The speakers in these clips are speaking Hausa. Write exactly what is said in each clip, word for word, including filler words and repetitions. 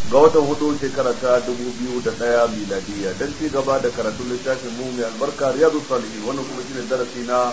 ga watan hudu shekara ta dubu biyu da ɗaya miladiya don ci gaba da karatun littafin mu mai albarka riyadu salihin wannan kuma shine darasi na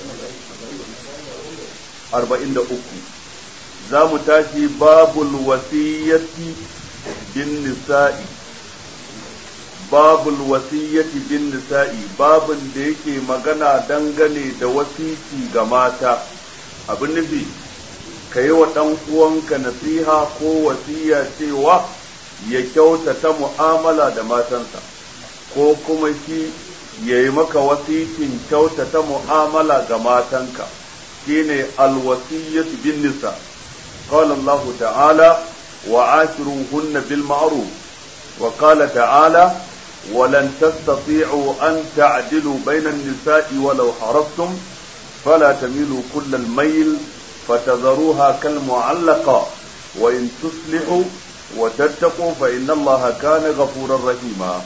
arba'in da uku. za mu tashi babul wasiyyati bin nisa'i babul wasiyyati bin nisa'i babun da yake magana dangane da wasiki ga mata. abin nufi ka yi wa ɗan uwanka nasiha ko wasiya cewa ya kyautata mu'amala da matansa, ko kuma shi ya yi maka wasikin kyautata mu'amala ga matanka, shine alwasiyyatu bin nisa. qala Allah ta'ala wa ashiruhunna bil ma'ruf wa qala ta'ala ولن تستطيعوا أن تعدلوا بين النساء ولو حرصتم فلا تميلوا كل الميل فتذروها كالمعلقة وإن تصلحوا وتتقوا فإن الله كان غفورا رحيما.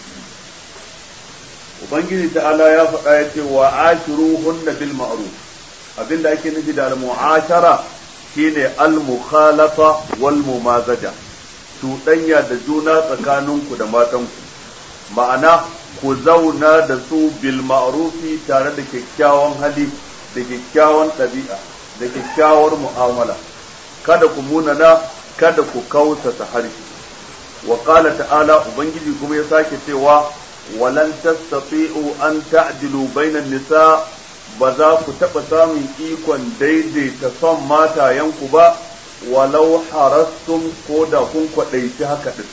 وبنجي تعالى يا فقايتي وعاشروهن بالمعروف. أبين لك نجد المعاشرة شين المخالطة والممازجة. تؤتنيا دجونا تكانونكو دماتنكو. ma'ana ku zauna da su bil ma'rufi tare da kyakkyawan hali da kyakkyawan ɗabi'a da kyakkyawar mu'amala, kada ku munana, kada ku kausata harshe. wa qala ta'ala, ubangiji kuma ya sake cewa walan tastati'u an ta'dilu bainan nisa, ba za ku taɓa samun ikon daidaita son matayenku ba walau harastum, ko da kun kwaɗaici haka din.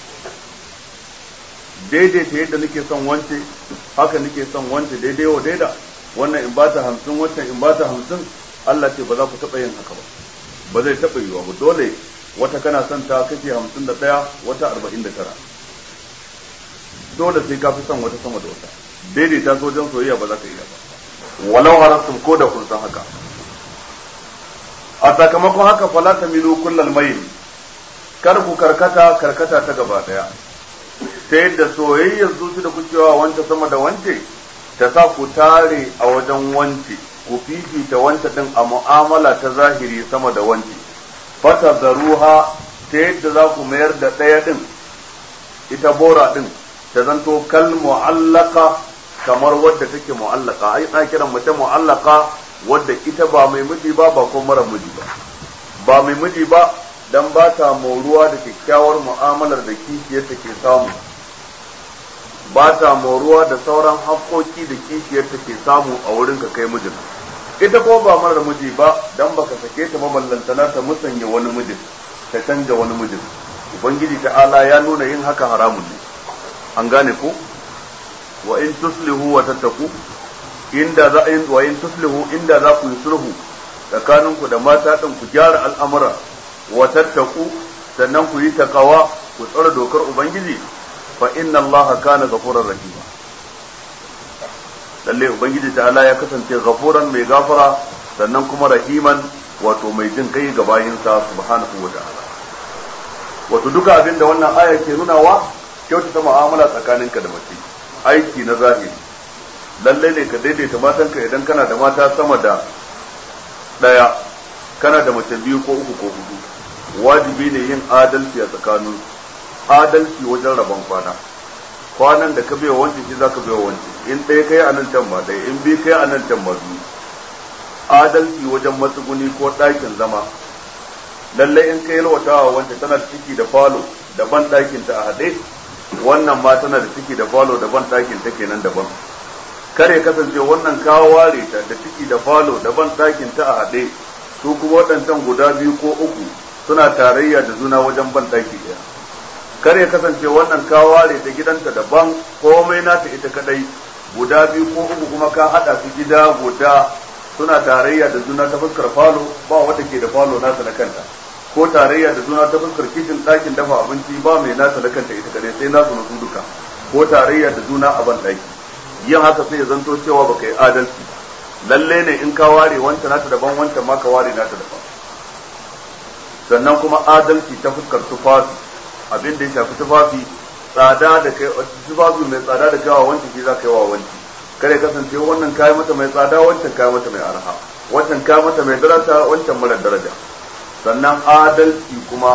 daidaita yadda nake son wance haka nake son wance daidai wa daida, wannan in bata hamsin wancan in bata hamsin, Allah ce ba za ku taɓa yin haka ba, ba zai taɓa yiwa ba. dole wata kana son ta kashe hamsin da ɗaya, wata arba'in da tara, dole sai ka fi son wata sama da wata. daidaita sojan soyayya ba za ka iya ba walau harastum, ko da kun san haka. a sakamakon haka fala tamilu kullal mayl, kar ku karkata karkata ta gaba daya, ta yadda soyayyar zuci da kukewa wanta sama da wance ta sa ku tare a wajen wance, ku fifita wanta din a mu'amala ta zahiri sama da wance. fata zaruha, ta yadda za ku mayar da ɗaya din, ita bora din ta zanto kal mu'allaka, kamar wadda take mu'allaka. ai na kiran mace mu'allaka wadda ita ba mai miji ba ba ko mara miji ba ba mai miji ba dan ba ta moruwa da kyakkyawar mu'amalar da kishiyar take samu, ba ta moruwa da sauran haƙoƙi da kishiyar take samu a wurin ka kai mijin. ita ko ba mara miji ba dan baka sake ta maballantana ta musanya wani mijin, ta canja wani mijin. ubangiji ta'ala ya nuna yin haka haramun ne, an gane ko. wa in tuslihu wa tattaku, inda za in wa in tuslihu, inda za ku yi sulhu tsakaninku da mata din, ku gyara al'amura, wa tattaku, sannan ku yi takawa, ku tsara dokar ubangiji, fa inna allaha kana ghafurar rahima. lalle ubangiji ta'ala ya kasance ghafuran, mai gafara, sannan kuma rahiman, wato mai jin kai ga bayinsa subhanahu wa ta'ala. wato duka abin da wannan aya ke nunawa, kyautata mu'amala tsakaninka da mace, aiki na zahiri. lalle ne ka daidaita matanka idan kana da mata sama da daya, kana da mace biyu ko uku ko hudu, wajibi ne yin adalci a tsakanin adalci wajen rabon kwana. kwanan da ka biya wanci shi zaka biya wanci, in ɗaya kai a nan can ba ɗaya, in biyu kai a nan can ba biyu. adalci wajen matsuguni ko ɗakin zama. lalle in kai yalwatawa wanda tana da ciki da falo da ban ɗakin ta a haɗe, wannan ma tana da ciki da falo da ban ɗakin ta kenan daban. kare kasance wannan kawo ware ta da ciki da falo da ban ɗakin ta a haɗe, su kuma waɗancan guda biyu ko uku suna tarayya da juna wajen ban ɗaki ɗaya. kar ya kasance wannan ka ware ta gidanta daban, komai nata ita kadai, guda biyu ko uku kuma ka hada su gida guda, suna tarayya da juna ta fuskar falo, ba wanda ke da falo nata na kanta, ko tarayya da juna ta fuskar kitchen ɗakin dafa abinci, ba mai nata na kanta ita kadai, sai nasu na su duka, ko tarayya da juna a ban ɗaki. yin haka sai ya zanto cewa baka yi adalci. lalle ne in ka ware wancan nata daban, wancan ma ka ware nata daban. sannan kuma adalci ta fuskar tufafi, abin da ya shafi tufafi, tsada da kai tufafi mai tsada da kawa wancan shi za ka yi wa wancan, kare kasance wannan kayi mata mai tsada, wancan kayi mata mai arha, wancan kayi mata mai daraja, wancan mara daraja. sannan adalci kuma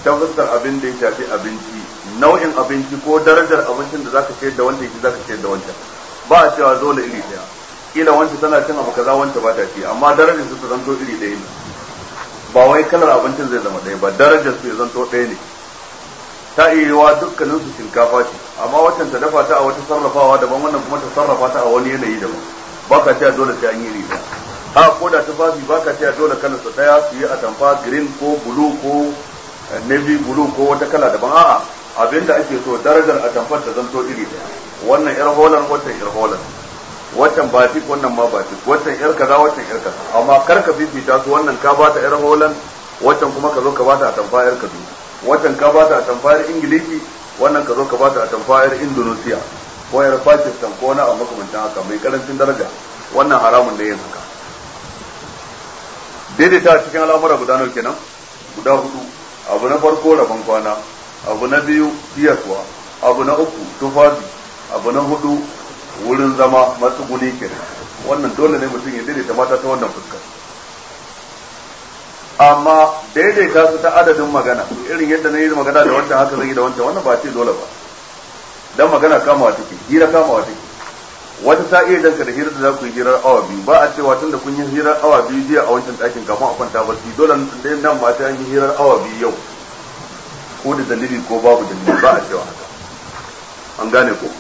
ta fuskar abin da ya shafi abinci, nau'in abinci ko darajar abincin da zaka ciyar da wanda yake zaka ciyar da wancan, ba a cewa dole iri daya. Kila wancan tana cin abu kaza wancan ba ta ci, amma darajar su ta zanto iri ɗaya ne. Ba wai kalar abincin zai zama ɗaya ba, darajar su ya zanto ɗaya ne. Ta iya yiwa dukkanin su shinkafa ce, amma wancan ta dafa ta a wata sarrafawa daban, wannan kuma ta sarrafa ta a wani yanayi daban. Ba ka cewa dole sai an yi iri ɗaya. Ha ko da tufafi ba ka cewa dole kalar su ɗaya su yi atamfa green ko blue ko navy blue ko wata kala daban. A'a, abinda ake so darajar atamfar ta zanto iri ɗaya. Wannan yar holan, wancan yar holan. Wancan batik, wannan ma batik. Wancan yar kaza, wancan yar kaza. Amma kar ka fifita su, wannan ka bata yar holan, wancan kuma ka zo ka bata atamfa yar kaza. Wancan ka bata atamfa yar Ingilishi, wannan ka zo ka bata atamfa yar Indonesia ko yar Pakistan ko na a makamantan haka mai karancin daraja. Wannan haramun ne yin haka. Daidaita cikin al'amura guda nawa kenan? Guda hudu. Abu na farko rabon kwana, abu na biyu siyaswa, abu na uku tufafi, abu na hudu wurin zama matsuguni kenan. Wannan dole ne mutum ya daidaita mata ta wannan fuskar. Amma daidaita su ta adadin magana, irin yadda na yi magana da wancan haka zai yi da wancan, wannan ba ce dole ba. Dan magana kamawa take, hira kamawa take. Wata ta iya danka da hirar da za ku yi hirar awa biyu, ba a cewa tun da kun yi hirar awa biyu jiya a wancan ɗakin kafin a kwanta barci, dole dai nan ma ta yi hirar awa biyu yau, ko da dalili ko babu dalili, ba a cewa haka. An gane ko?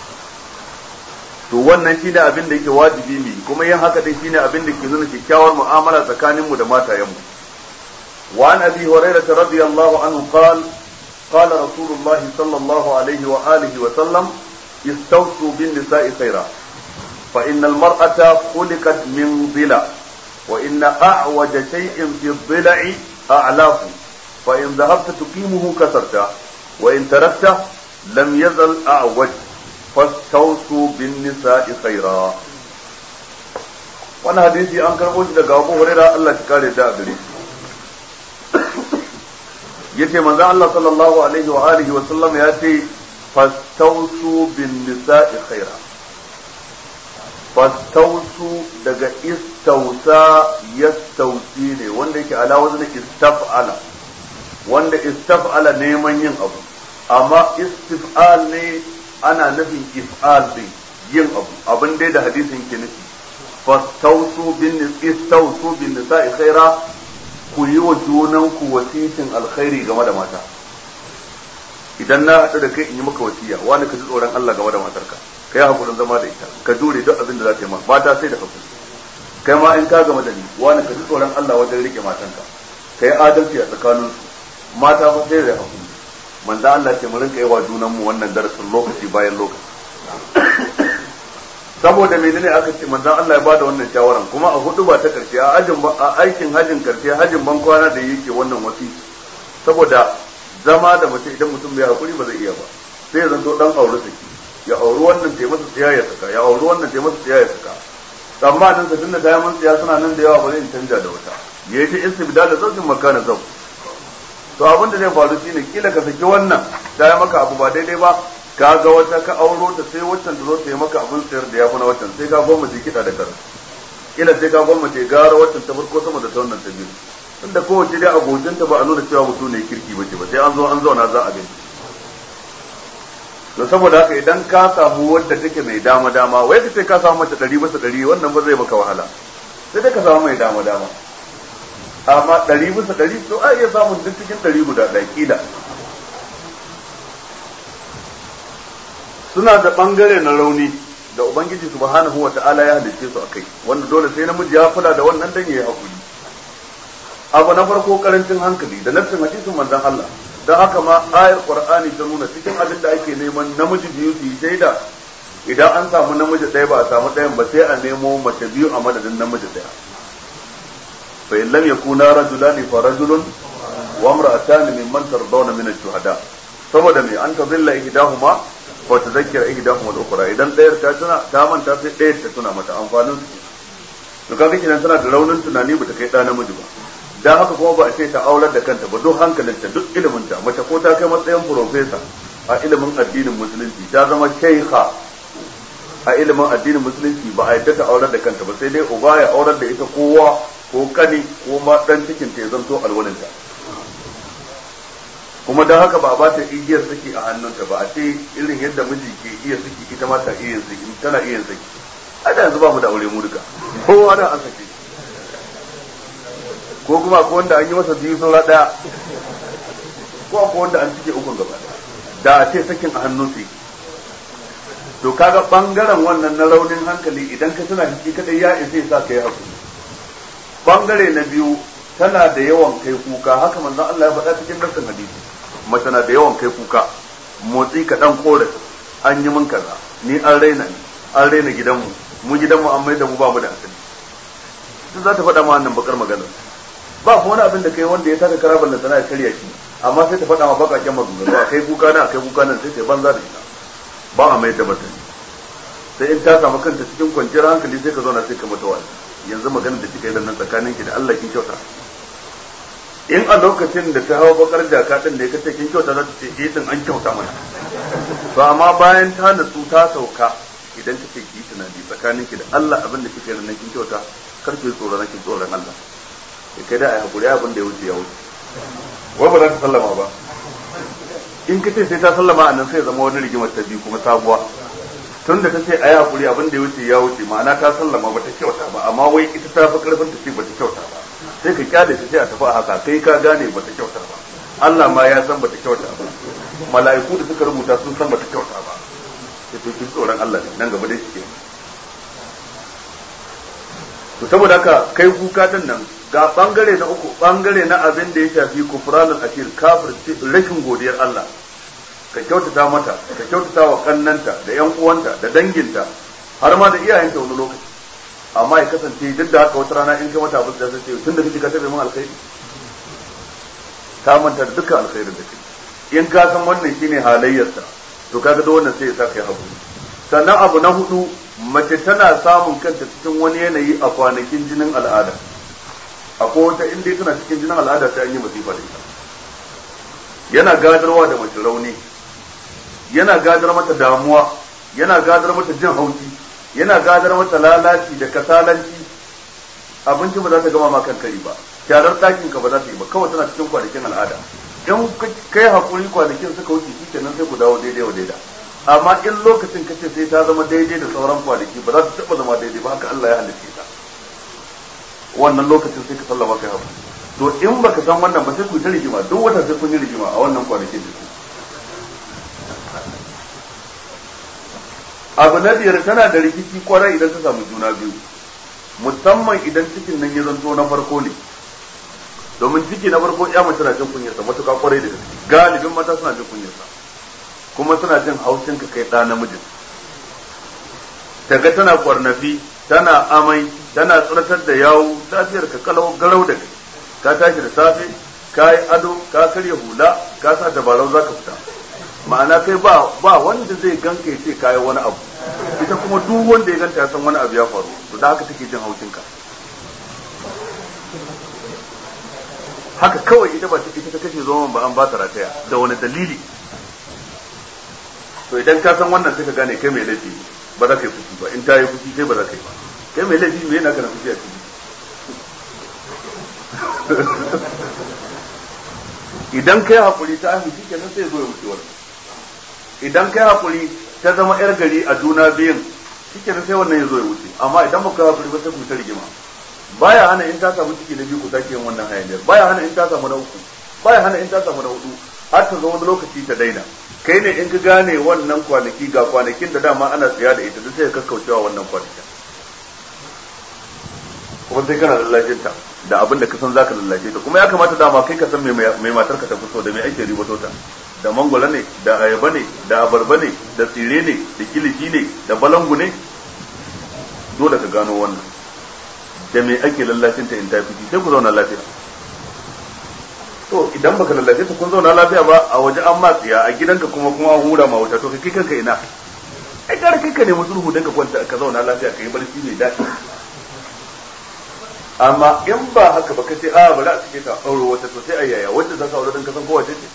To wannan shine abin da yake wajibi ne, kuma yin haka dai shine abin da ke nuna kyakkyawar mu'amala tsakaninmu da matayenmu. وعن أبي هريرة رضي الله عنه قال قال رسول الله صلى الله عليه وآله وسلم استوصوا بالنساء خيرا فإن المرأة خلقت من ضلع وإن أعوج شيء في الضلع أعلاه فإن ذهبت تقيمه كسرته وإن تركته لم يزل أعوج فاستوصوا بالنساء خيرا. وانا حديثي أنكر وجد أبو هريرة الله تكاري دابري yace manzo Allah sallallahu alaihi wa alihi wa sallam ya ce fastausu bin nisa'i khaira. Fastausu daga istausa yastausi ne wanda yake ala wazn istaf'ala, wanda istaf'ala neman yin abu, amma istif'al ne ana nufin if'al din yin abu, abin dai da hadisin ke nufi. Fastausu bin istausu bin nisa'i khaira, ku yi wa junanku wasitin alkhairi game da mata. Idan na haɗu da kai in yi maka wasiya, wani ka ji tsoron Allah game da matarka, ka yi hakurin zama da ita, ka jure duk abin da za ta yi ma, mata sai da hakuri. Kai ma in ka gama da ni, wani ka ji tsoron Allah wajen rike matanka, ka yi adalci a tsakaninsu, mata fa sai da hakuri. Manzo Allah ce mu rinka yi wa junanmu wannan darasin lokaci bayan lokaci. Saboda menene aka ce manzon Allah ya bada wannan shawaran, kuma a hudu ba ta karshe a ajin a aikin hajin karshe hajin ban kwana da yake wannan wasi, saboda zama da mace idan mutum bai hakuri ba zai iya ba, sai ya zanto dan aure saki, ya auri wannan tayi masa tsiya ya saka, ya auri wannan tayi masa tsiya ya saka. Amma dan sa tunda da yaman tsiya suna nan da yawa ba zai canja da wata, yayi ta istibdal da zaukin makana zau. To abin da zai faru shine kila ka saki wannan da ya maka abu ba daidai ba, ka ga wata ka auro ta sai waccan ta zo ta yi maka abin sayar da ya fi na waccan, sai ka gwamnati kiɗa da kar ila sai ka gwamnati gara waccan ta farko sama da ta wannan ta biyu, tunda kowace dai abokinta ba a nuna cewa mutum ne kirki ba ce ba, sai an zo an zauna za a gani. to saboda haka idan ka samu wadda take mai dama dama, wai ka ce ka samu mace ɗari bisa ɗari, wannan ba zai maka wahala, sai dai ka samu mai dama dama. Amma ɗari bisa ɗari to a iya samun duk cikin ɗari guda ɗaya kila. Suna da bangare na rauni da Ubangiji subhanahu wa ta'ala ya halice su akai, wanda dole sai namiji ya kula da wannan dan yayi hakuri. Abu na farko karancin hankali da nassin hadisin manzon Allah, dan haka ma ayar Qur'ani ta nuna cikin abin da ake neman namiji biyu su yi shaida, idan an samu namiji ɗaya ba a samu ɗayan ba sai a nemo mace biyu a madadin namiji ɗaya. Fa in lam yakuna rajulani fa rajulun wa imra'atani mimman tardawna min ash-shuhada. Saboda me an tadilla ihdahuma wa tadhakkara ihdahuma al-ukhra, idan ɗayar ta tuna ta manta sai ɗayar ta tuna mata amfanin su. To kaga kinan tana da raunin tunani bata kai ɗa namiji ba. Dan haka kuma ba a ce ta aurar da kanta ba, duk hankalinta duk iliminta, mace ko ta kai matsayin professor a ilimin addinin musulunci, ta zama shaykha a ilimin addinin musulunci, ba a yadda ta aurar da kanta ba, sai dai uba ya aurar da ita kowa ko kani ko ma dan cikin ta ya zanto alwalinta. kuma don haka ba a bata igiyar saki a hannunta ba, a ce irin yadda miji ke iya saki ita ma ta iya saki, tana iya saki. A da yanzu ba mu da aure mu duka, kowa da an saki, ko kuma ko wanda an yi masa biyu saura daya, ko ko wanda an cike ukun gaba da a ce sakin a hannun su. To kaga bangaren wannan na raunin hankali idan ka tana shi kadai ya isa sa kai hakuri. Bangare na biyu tana da yawan kai kuka, haka manzon Allah ya faɗa cikin nassin hadisi, mace na da yawan kai kuka, motsi ka dan korafi, an yi min kaza, ni an raina ni, an raina gidanmu, mu gidanmu an mai da mu ba mu da asali. Duk za ta faɗa ma wannan bakar magana. Ba ko wani abin da kai wanda ya taka karaban da sana ya karya shi, amma sai ta faɗa ma bakakken maganganu, a kai kuka na, a kai kuka nan, sai ta banza da ita. Ba a mai da martani. Sai in ta samu kanta cikin kwanciyar hankali sai ka zauna sai ka mata wani. Yanzu magana da kika yi nan tsakanin ki da Allah kin kyauta. In a lokacin da ta hawa bakar jaka din da ya kace kin kyauta za ta ce eh din an kyauta mana. To amma bayan ta natsu ta sauka idan kake ki tunani tsakanin ki da Allah abin da kike nan kin kyauta kar ki tsoron kin tsoron Allah. Sai kai da ai hakuri abin da ya wuce ya wuce. Wai ba za ta sallama ba. In kace sai ta sallama annan sai zama wani rigimar ta biyu kuma sabuwa. Tun da ta ce ayi hakuri abin da ya wuce ya wuce ma'ana ta sallama ba ta kyauta ba, amma wai ita ta fi karfin ta ce ba ta kyauta ba, sai ka kyale ta sai a tafi a haka kai ka gane ba ta kyauta ba, Allah ma ya san ba ta kyauta ba, mala'iku da suka rubuta sun san ba ta kyauta ba, sai to kin tsoron Allah ne nan gaba dai kike. To saboda haka kai kuka din nan ga bangare na uku, bangare na abin da ya shafi kufranul ashir, kafir, rashin godiyar Allah. Ka kyautata mata, ka kyautata wa kannanta da yan uwanta da danginta har ma da iyayenta wani lokaci, amma ya kasance duk da haka wata rana in kai mata abu da sai ce tun da kike ka tabe min alkhairi, ta manta da dukkan alkhairin da kake. In ka san wannan shine halayyarsa to kaga da wannan sai ya sa kai hakuri. Sannan abu na hudu, mace tana samun kanta cikin wani yanayi a kwanakin jinin al'ada. Akwai wata inda tana cikin jinin al'ada sai an yi masifa da ita. Yana gadarwa da mace rauni, yana gadar mata damuwa, yana gadar mata jin haushi, yana gadar mata lalaci da kasalanci. Abinci ba za ta gama ma kankari ba, kyarar ɗakin ka ba za ta yi ba, kawai tana cikin kwanakin al'ada. In kai hakuri kwanakin suka wuce shi kenan sai ku dawo daidai wa daida. Amma in lokacin kace sai ta zama daidai da sauran kwanaki ba za ta taɓa zama daidai ba, haka Allah ya halitta ta. Wannan lokacin sai ka sallama kai hakuri. To in baka san wannan ba sai ku ta rigima, duk wata sai kun yi rigima a wannan kwanakin da su. Abu na biyar, tana da rikici kwarai idan ta samu juna biyu, musamman idan cikin nan ya zanto na farko ne, domin ciki na farko ya mace na jin kunyarsa matuƙa kwarai da gaske, galibin mata suna jin kunyarsa kuma suna jin haushin ka kai ɗa namijin. Taga tana kwarnafi, tana amai, tana tsiratar da yawo, lafiyar ka kalau garau da kai, ka tashi da safe, ka yi ado, ka karya hula, ka sa dabarau za ka fita. Ma'ana kai ba ba wanda zai ganka ya ce kayi wani abu, ita kuma duk wanda ya ganta ya san wani abu ya faru, to da haka take jin haushin ka. Haka kawai ita ba ta ita ta kashe zoman ba an ba ta rataya da wani dalili. To idan ka san wannan sai ka gane kai mai laifi ba za ka yi fushi ba, in ta yi fushi kai ba za ka yi ba, kai mai laifi me yana kana fushi a ciki. Idan kai hakuri ta amince kenan sai ya zo ya wuce wannan. Idan kai hakuri ta zama yar gari a juna biyun shikenan sai wannan ya zo ya wuce, amma idan baka hakuri ba sai ku ta rigima. Baya hana in ta samu ciki na biyu ku sake yin wannan hayaniyar, baya hana in ta samu na uku, baya hana in ta samu na hudu, har ta zo wani lokaci ta daina. Kai ne in ka gane wannan kwanaki ga kwanakin da dama ana tsaya da ita, duk sai ka kakkaucewa wannan kwanakin. Kuma sai kana lallashin ta da abin da ka san zaka lallashe ta, kuma ya kamata dama kai ka san mai matar ka ta fito da mai ake ribato ta, da mangwala ne, da ayaba ne, da abarba ne, da tsire ne, da kilishi ne, da balangu ne, dole ka gano wannan. Da mai ake lallashin ta in ta fiti sai ku zauna lafiya. To idan baka lallashe ta kun zauna lafiya ba, a waje an matsiya, a gidanka kuma kuma an hura ma wuta, to kai kanka ina? Ai gara kai ka nemi sulhu dan ka kwanta ka zauna lafiya ka yi barci mai daɗi. Amma in ba haka ba kace a bari a cike ta aure wata, to sai ayyaya wanda za ka aure dan ka san kowace ce.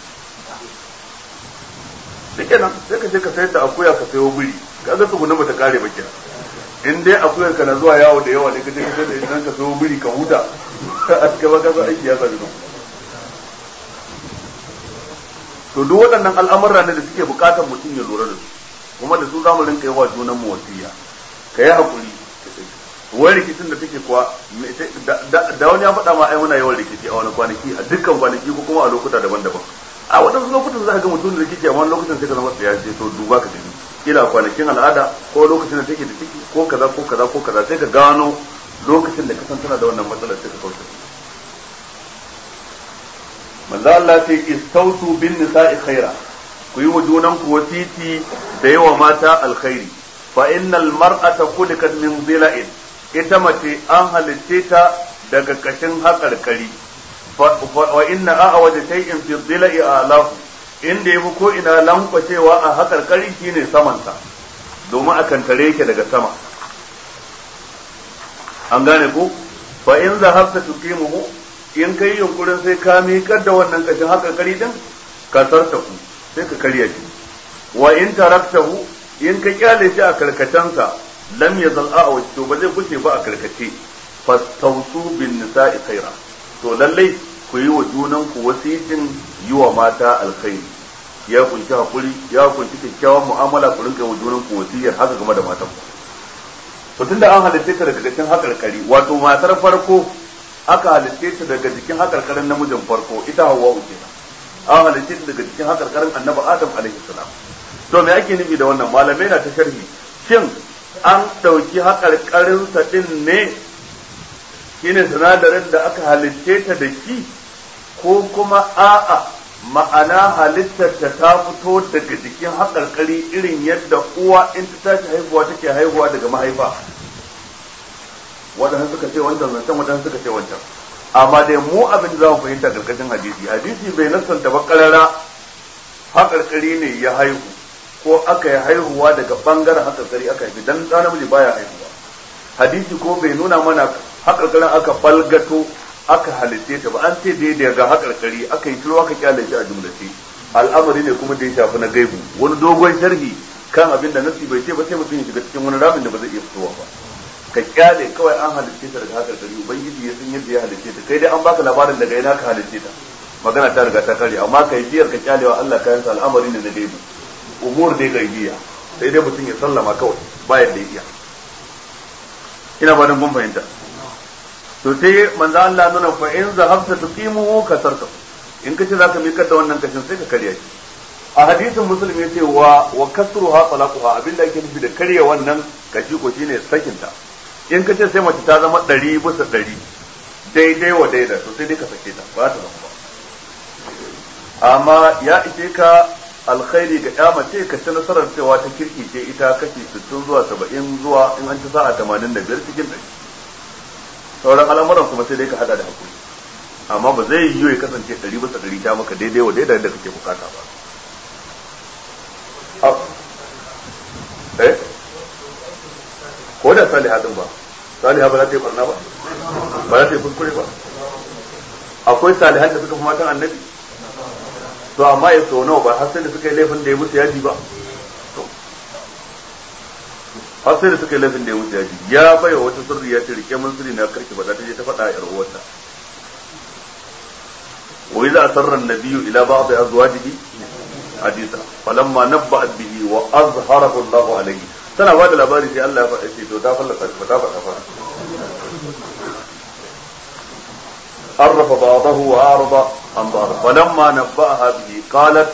Dike nan sai ka je ka sayar da akuya ka sayo buri, kaga tsugunan ba ta kare ba kenan. In dai akuyar ka na zuwa yawo da yawa ne ka je ka sayar da idan ka sayo buri ka huta, a cikin ba ka aiki ya sami to duk waɗannan al'amurra ne da suke bukatar mutum ya lura da su kuma da su za mu rinka yi wa junan mu wasiya ka yi hakuri wani rikicin da take kuwa da wani ya faɗa ma ai muna yawan rikici a wani kwanaki a dukkan kwanaki ko kuma a lokuta daban-daban a waɗansu lokutan za ka ga mutum da rikici a wani lokutan sai ka zama ya ce to duba ka gani kila kwanakin al'ada ko lokacin da take da ciki ko kaza ko kaza ko kaza sai ka gano lokacin da ka san tana da wannan matsalar sai ka kauce manzo Allah ce istausu bin nisa'i khaira ku yi wa junan ku wasiti da yawa mata alkhairi fa innal mar'ata khuliqat min dhila'in ita mace an halitte ta daga kashin haƙarƙari wa inna a'waja shay'in fi dhila'i alahu inda yafi ko ina lankwacewa a haƙarƙari shine samansa domin akan tare yake daga sama an gane ku fa in zahabta tuqimuhu in kai yunkurin sai ka miƙar da wannan kashin haƙarƙari din kasarta ku sai ka karya shi wa in taraktahu in ka kyale shi a karkatansa lam yazal a'waj to ba zai kushe ba a karkace fastausu bin nisa'i khaira to lallai ku yi wa junan ku wasitin yi wa mata alkhairi ya kunshi hakuri ya kunshi kyakkyawan mu'amala ku rinka wa junan ku wasiyar haka game da matan ku to tunda an halitta ta daga cikin hakarkari wato matar farko aka halitta ta daga cikin hakarkarin namijin farko ita Hawwa kenan an halitta ta daga cikin hakarkarin Annabi Adam alaihi salam to me ake nufi da wannan malamai na ta sharhi shin an ɗauki haƙarƙarinsa ɗin ne shine sinadarin da aka halitte ta da shi ko kuma a'a ma'ana halittarta ta fito daga jikin haƙarƙari irin yadda uwa in ta tashi haihuwa take haihuwa daga mahaifa waɗanda suka ce wancan zancen waɗanda suka ce wancan amma dai mu abin da za mu fahimta ƙarƙashin hadisi hadisi bai nasanta ba ƙarara haƙarƙari ne ya haihu ko aka yi haihuwa daga bangaren haƙarƙari aka haifi dan ɗan namiji baya haihuwa hadisi ko bai nuna mana haƙarƙarin aka balgato aka halitte ta ba an ce dai daga haƙarƙari aka yi tilo aka kyale shi a jumlace al'amari ne kuma da ya shafi na gaibu wani dogon sharhi kan abin da nasi bai ce ba sai mutum ya shiga cikin wani ramin da ba zai iya fitowa ba ka kyale kawai an halitte ta daga haƙarƙari ubangiji ya san yadda ya halitte ta kai dai an baka labarin daga ina ka halitte ta magana ta riga ta kare amma kai biyar ka kyalewa Allah kayansa al'amari ne na gaibu umur dai gaibiya sai dai mutum ya sallama kawai bayan da iya ina ba dan kun fahimta to sai manzo Allah nuna fa in zahabta tuqimu kasarta in kace zaka mikar da wannan kashin sai ka karya shi a hadisin muslim yace wa wa kasruha talaquha abinda yake nufi da karya wannan kashi ko shine sakinta in kace sai mace ta zama ɗari bisa ɗari daidai wa daida to sai dai ka sake ta ba ta zama ba amma ya ishe ka alkhairi ga ya mace ka ci nasarar cewa ta kirki ce ita kashi sittin zuwa saba'in zuwa in an ci sa'a tamanin da biyar cikin ɗari sauran al'amuran kuma sai dai ka hada da hakuri amma ba zai yiwu ya kasance ɗari bisa ɗari ta maka daidai wa daidai da kake bukata ba eh ko da saliha din ba saliha ba za ta yi barna ba ba za ta yi kuskure ba akwai salihan da suka fi matan annabi to amma ya so nawa ba har sai da suka yi laifin da ya musu yaji ba har sai da suka yi laifin da ya musu yaji ya bai wa wata sirri ya ce rike mun sirri na karki ba za ta je ta faɗa a yar uwarta wa idza asarra an-nabiyyu ila ba'd azwajihi hadisa falamma nabba'at bihi wa azharahu Allahu alayhi tana ba da labari sai Allah ya faɗa ce to ta fallasa ta faɗa faɗa عرف بعضه وأعرض عن بعض فلما نبأها به قالت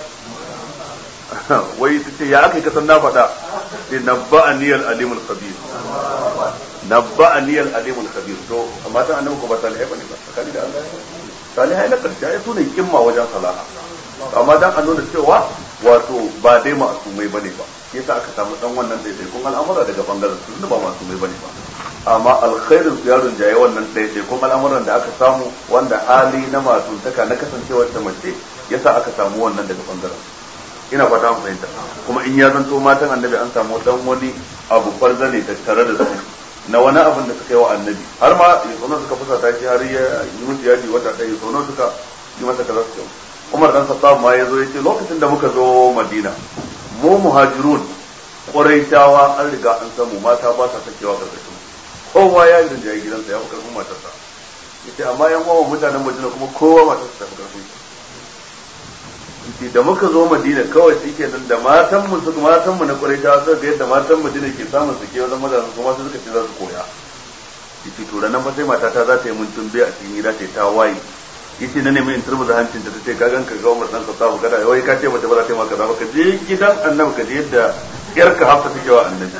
ويتي يا أخي كسرنا فدا نبأني العليم الخبير نبأني العليم الخبير تو أما تان أنه كبر صالح بني بس كذي ده صالح هاي لكن جاي سوني كم ما وجه صلاح أما تان أنه نسيوا wato ba dai masumai bane ba yasa aka samu dan wannan daidai kun al'amura daga bangaren su ba masumai bane ba amma alkhairin ziyarun jaye wannan daidai kun al'amuran da aka samu wanda hali na masuntaka na kasancewar ta mace yasa aka samu wannan daga bangaren ina fata mu fahimta kuma in ya zanto matan annabi an samu dan wani abu farzane tattare da su na wani abin da suka yi wa annabi har ma yasono suka fusa ta shi har ya yi musu yaji wata ɗaya yasono suka yi masa kaza su Umar dan Khattab ma yazo yace lokacin da muka zo Madina mu muhajirun Quraishawa an riga an samu mata ba sa sakewa karkashin kowa ya yi da gidansa ya fi karfin matarsa yace amma yan uwan mutanen Madina kuma kowa matarsa ta fi karfin yace da muka zo Madina kawai shike nan da matan mu su matan mu na Quraisha suka ga yadda matan Madina ke samun su ke wajen mazan kuma su suka ce za su koya yace to ranan fa sai matata za ta yi mun tumbe a cikin gida ta waye yace na nemi in turbuza hancin ta tace ka ganka ga Umar dan Khattab kada wai ka ce mata ba za ta yi maka ba ka je gidan Annabi ka je yadda yarka Hafsa take wa Annabi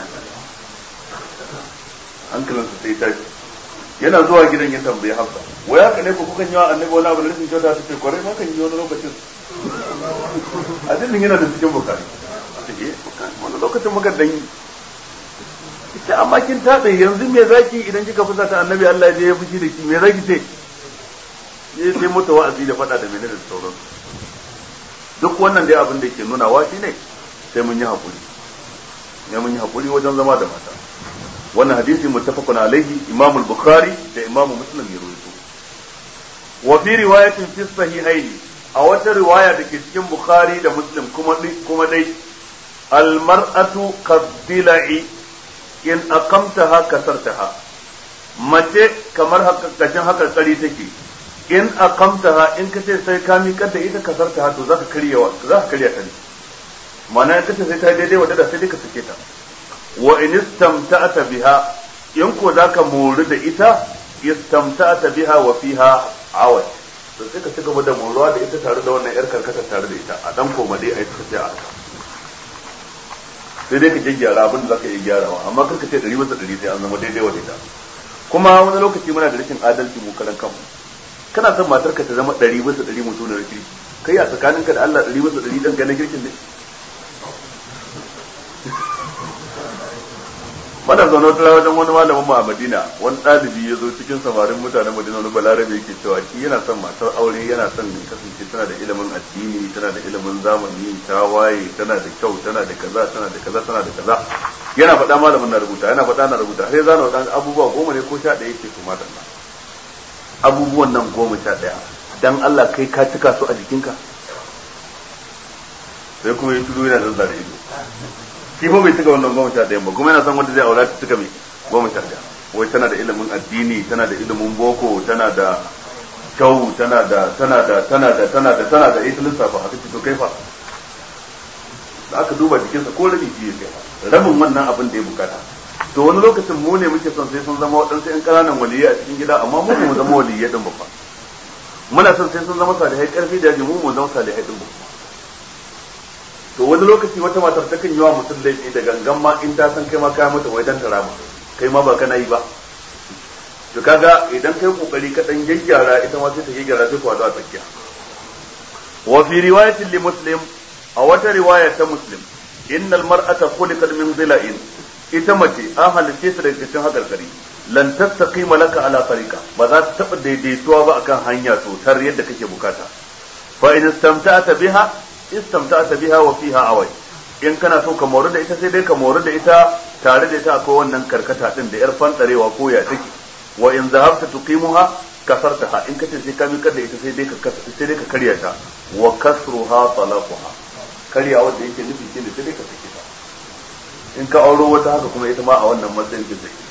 hankalin sa sai tashi yana zuwa gidan ya tambaye Hafsa wai haka ne ko kukan yi wa Annabi wani abu da rashin kyauta tace kwarai ma kan yi wani lokacin addinin yana da cikin Bukhari take wani lokacin muka dan yi ita amma kin tabe yanzu me zaki idan kika fusa ta Annabi Allah ya fushi da ki me zaki ce sai sai mota wa'azi da fada da menene da sauran duk wannan dai abin da yake nuna wa shine sai mun yi hakuri ne mun yi hakuri wajen zama da mata wannan hadisi muttafaqun alaihi Imam al-Bukhari da Imam Muslim ya rawaito wa fi riwayatin fi sahihayn a wata riwaya da ke cikin Bukhari da Muslim kuma kuma dai al-mar'atu qad-dila'i in aqamtaha kasartaha mace kamar hakkancin haka kari take in aqamtaha in kace sai ka miƙar da ita kasartaha to zaka karyewa zaka karya ta ne ma'ana kace sai ta daidai wadda sai dai ka sake ta wa in istamta'ta biha in ko zaka mori da ita istamta'ta biha wa fiha awad to sai ka cigaba da moruwa da ita tare da wannan yar karkata tare da ita a dan koma dai ai ta sai a sai dai ka gyara abin da zaka yi gyarawa amma karka ce ɗari bisa ɗari sai an zama daidai wa ita kuma wani lokaci muna da rashin adalci mu karan kanmu kana son matarka ta zama ɗari bisa ɗari mutum na kirki kai a tsakaninka da Allah ɗari bisa ɗari ɗan ganin kirkin ne mana zaune wata wajen wani malamin mu a Madina wani ɗalibi ya zo cikin samarin mutanen Madina wani balarabe yake cewa shi yana son matar aure yana son kasance tana da ilimin addini tana da ilimin zamani ta waye tana da kyau tana da kaza tana da kaza tana da kaza yana faɗa malamin na rubuta yana faɗa na rubuta sai zana wadannan abubuwa goma ne ko sha ɗaya yake to matan nan abubuwan nan goma sha ɗaya dan Allah kai ka cika su a jikinka sai kuma ya tudu yana zanzara ido shi fa bai cika wannan goma sha ɗaya ba kuma yana son wanda zai aura ta cika mai goma sha ɗaya wai tana da ilimin addini tana da ilimin boko tana da kyau tana da tana da tana da tana da tana da ita lissafa haka ce to kai fa da aka duba jikinsa ko rabi shi ya kai rabin wannan abin da ya bukata to wani lokacin mu ne muke son sai sun zama waɗansu ƴan ƙananan waliyai a cikin gida amma mu mu zama waliyai din babba muna son sai sun zama salihai ƙarfi da mu mu zama salihai din babba to wani lokaci wata matar ta kan yi wa mutum laifi da gangan ma in ta san kai ma kai mata wai dan tarama kai ma ba kana yi ba to kaga idan kai kokari ka dan gyaggyara ita ma sai ta gyaggyara sai ku hadu a tsakiya wa fi riwayatin li muslim a wata riwaya ta muslim innal mar'ata khuliqat min dhila'in ita mace an halice ta daga cikin hakarkari lan tastaqima laka ala tariqa ba za ta taba daidaituwa ba akan hanya totar yadda kake bukata fa in istamta'ta biha istamta'ta biha wa fiha awai in kana so ka mori da ita sai dai ka mori da ita tare da ita akwai wannan karkata din da yar fantarewa ko ya take wa in zahabta tuqimuha kasartaha in kace sai ka miƙar da ita sai dai ka sai dai ka karya ta wa kasruha talaquha karya wanda yake nufi shine sai dai ka sake ta in ka auro wata haka kuma ita ma a wannan matsayin ki sai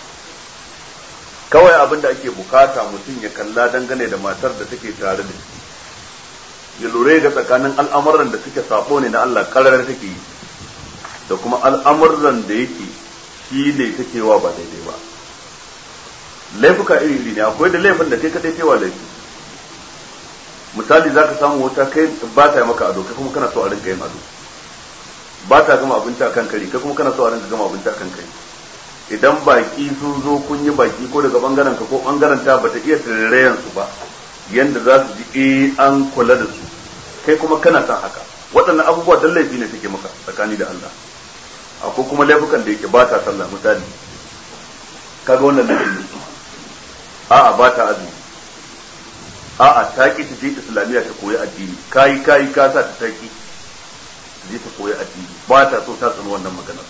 kawai abin da ake bukata mutum ya kalla dangane da matar da take tare da shi ya lura ga tsakanin al'amuran da suke sabo ne na Allah kararar take yi da kuma al'amuran da yake shi ne take wa ba daidai ba laifuka iri iri ne akwai da laifin da kai kadai cewa laifi misali zaka samu wata kai ba ta maka ado kai kuma kana so a rinka yin ado ba ta gama abinci a kan kari kai kuma kana so a rinka gama abinci a kan kari idan baki sun zo kun yi baki ko daga bangaren ka ko bangaren ta bata iya tarerayen su ba yanda za su ji eh an kula da su kai kuma kana san haka waɗannan abubuwa dan laifi ne take maka tsakani da Allah akwai kuma laifukan da yake ba ta sallah misali kaga wannan laifi a'a ba ta azumi a'a ta ki ta je islamiyya ta koyi addini kai kai ka sa ta taki je ta koyi addini ba ta so ta san wannan magana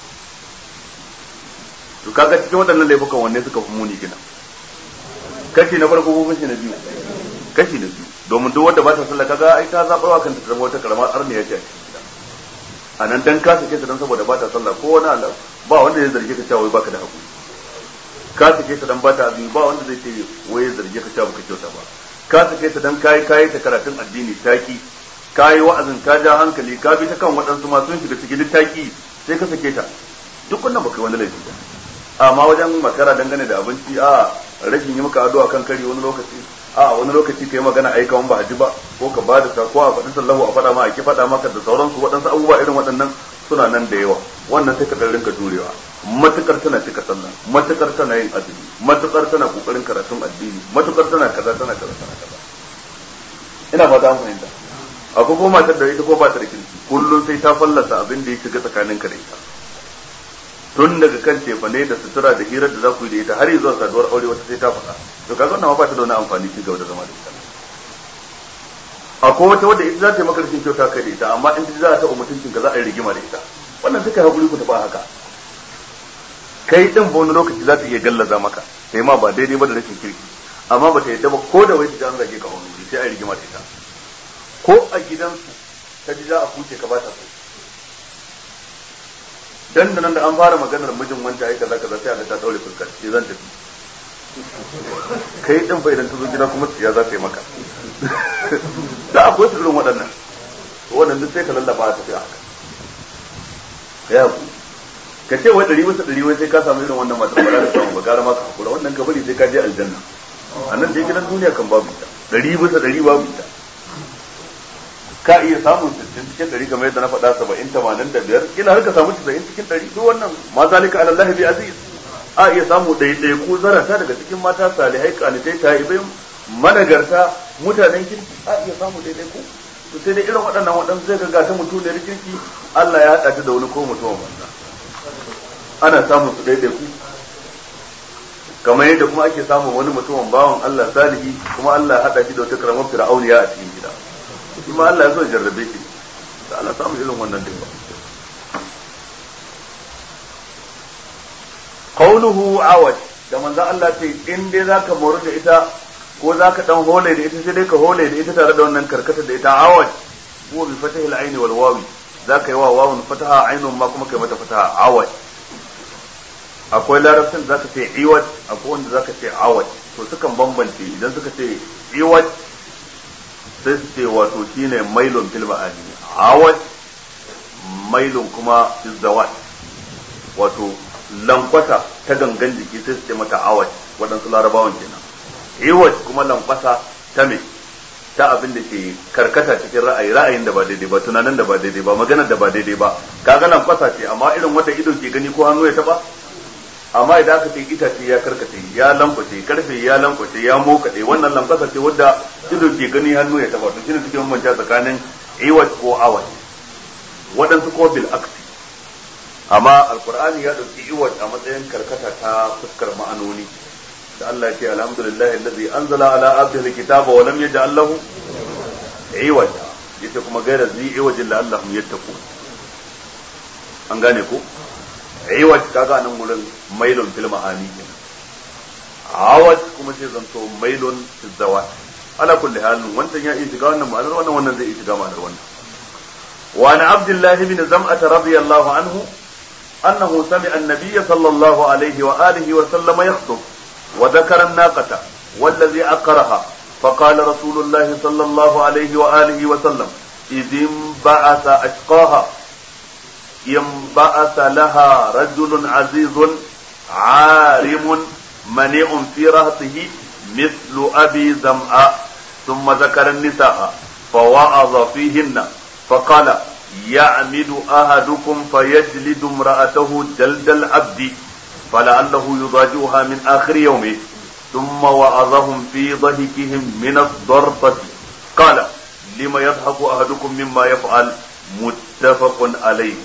to kaga cikin waɗannan laifukan wanne suka fi muni gina kashi na farko ko kashi na biyu kashi na biyu domin duk wanda ba ta sallah kaga ai ta zaɓar wa kanta ta zama wata karamar arniya ce a cikin gida a nan dan ka sake ta dan saboda ba ta sallah ko wani Allah ba wanda zai zarge ka cewa wai baka da hakuri ka sake ta dan ba ta azumi ba wanda zai ce wai zarge ka cewa baka kyauta ba ka sake ta dan kai kai ta karatun addini taki ka yi wa'azin ka ja hankali ka bi ta kan waɗansu ma sun shiga cikin littaki sai ka sake ta duk wannan baka yi wani laifi ba. Amma wajen makara dangane da abinci a rashin yi maka addu'a kan kari wani lokaci a wani lokaci kai magana ai kaman ba a ji ba ko ka bada sako a faɗi sallahu a faɗa ma a ki faɗa maka da sauransu waɗansu abubuwa irin waɗannan suna nan da yawa wannan sai ka dan rinka jurewa matukar tana cika sallah matukar tana yin azumi matukar tana kokarin karatun addini matukar tana kaza tana kaza tana kaza ina fata mun fahimta akwai ko matar da ita ko ba ta da kirki kullum sai ta fallasa abin da ya shiga tsakaninka da ita tun daga kan cefane da sutura da hirar da za ku yi da ita har yi zuwa saduwar aure wata sai ta faɗa to kaga wannan ba ta da wani amfani ci gaba da zama da ita akwai wata wadda ita za ta yi maka rashin kyauta kai da ita amma in ta za ta mutuncin ka za a yi rigima da ita wannan duka hakuri ku taɓa haka kai din ba wani lokaci za ta iya gallaza maka sai ma ba daidai ba da rashin kirki amma ba ta yadda ba ko da wai ta an zage ka wani wuri sai a yi rigima da ita ko a gidansu ta ji za a kuce ka ba ta so dan da nan da an fara maganar mijin wanda ai kaza kaza sai a ga ta daure fuskar sai zan tafi kai din fa idan ta zo gida kuma tsiya za ta yi maka da akwai su irin waɗannan wannan duk sai ka lallaba ta tafi haka ya ku ka ce wai ɗari bisa ɗari wai sai ka samu irin wannan mata ba da samu ba gara ma ka hakura wannan ka bari sai ka je aljanna a nan dai gidan duniya kan babu ita ɗari bisa ɗari babu ita ka iya samun sittin cikin ɗari kamar yadda na faɗa saba'in tamanin da biyar kila har ka samu tisa'in cikin ɗari duk wannan ma zalika ala Allah bi aziz a iya samu ɗaiɗai ko zarata daga cikin mata salihai kanitai taibai managarta mutanen kirki a iya samu ɗaiɗai ko to sai dai irin waɗannan waɗansu zai ga ta mutuniyar kirki Allah ya haɗa ta da wani ko mutumin wannan ana samun su ɗaiɗai ku kamar yadda kuma ake samun wani mutumin bawan Allah salihi kuma Allah ya haɗa shi da wata karamar fir'auniya a cikin gida kuma Allah ya so jarrabe shi da Allah samu irin wannan din ba qawluhu awad da manzo Allah ce in dai zaka moru da ita ko zaka dan hole da ita sai dai ka hole da ita tare da wannan karkata da ita awad ko bi fatahil aini wal wawi zaka yi wa wawun fataha ainun ma kuma kai mata fataha awad akwai larabcin zaka ce iwad akwai wanda zaka ce awad to sukan bambance idan suka ce iwad sai su ce wato shine mailun fil ma'ani awad mailun kuma fil zawat wato lankwasa ta gangan jiki sai su ce mata awad waɗansu larabawan kenan iwad kuma lankwasa ta me ta abin da ke karkata cikin ra'ayi ra'ayin da ba daidai ba tunanin da ba daidai ba maganar da ba daidai ba kaga lankwasa ce amma irin wata ido ke gani ko hannu ya taba amma idan aka ce itace ya karkace ya lankwace karfe ya lankwace ya mokaɗe wannan lankwasa ce wadda ido ke gani hannu ya taba to shine suke bambanta tsakanin iwat ko awat waɗansu ko bil aksi amma alqur'ani ya dauki iwat a matsayin karkata ta fuskar ma'anoni da Allah ya ce alhamdulillah allazi anzala ala abdihi alkitaba wa lam yaj'al lahu iwat yace kuma gaira zi iwajin la allahum yattaqu an gane ko iwat kaga nan gurin mailun fil ma'ani awat kuma sai zanto mailun fil zawat ala kulli hal wannan ya iya shiga wannan ma'anar wannan wannan zai iya shiga ma'anar wannan wa an abdullah ibn zam'ah radiyallahu anhu annahu sami'a an-nabiy sallallahu alayhi wa alihi wa sallam yakhutub wa dhakara an-naqata wallazi aqraha فقال رسول الله صلى الله عليه وآله وسلم إذ انبعث أشقاها ينبعث لها رجل عزيز عارم منيع في رهطه مثل أبي زمعة ثم ذكر النساء فوعظ فيهن فقال يعمد أحدكم فيجلد امرأته جلد العبد فلعله يضاجعها من آخر يومه ثم وعظهم في ضحكهم من الضرطة قال لما يضحك أحدكم مما يفعل متفق عليه.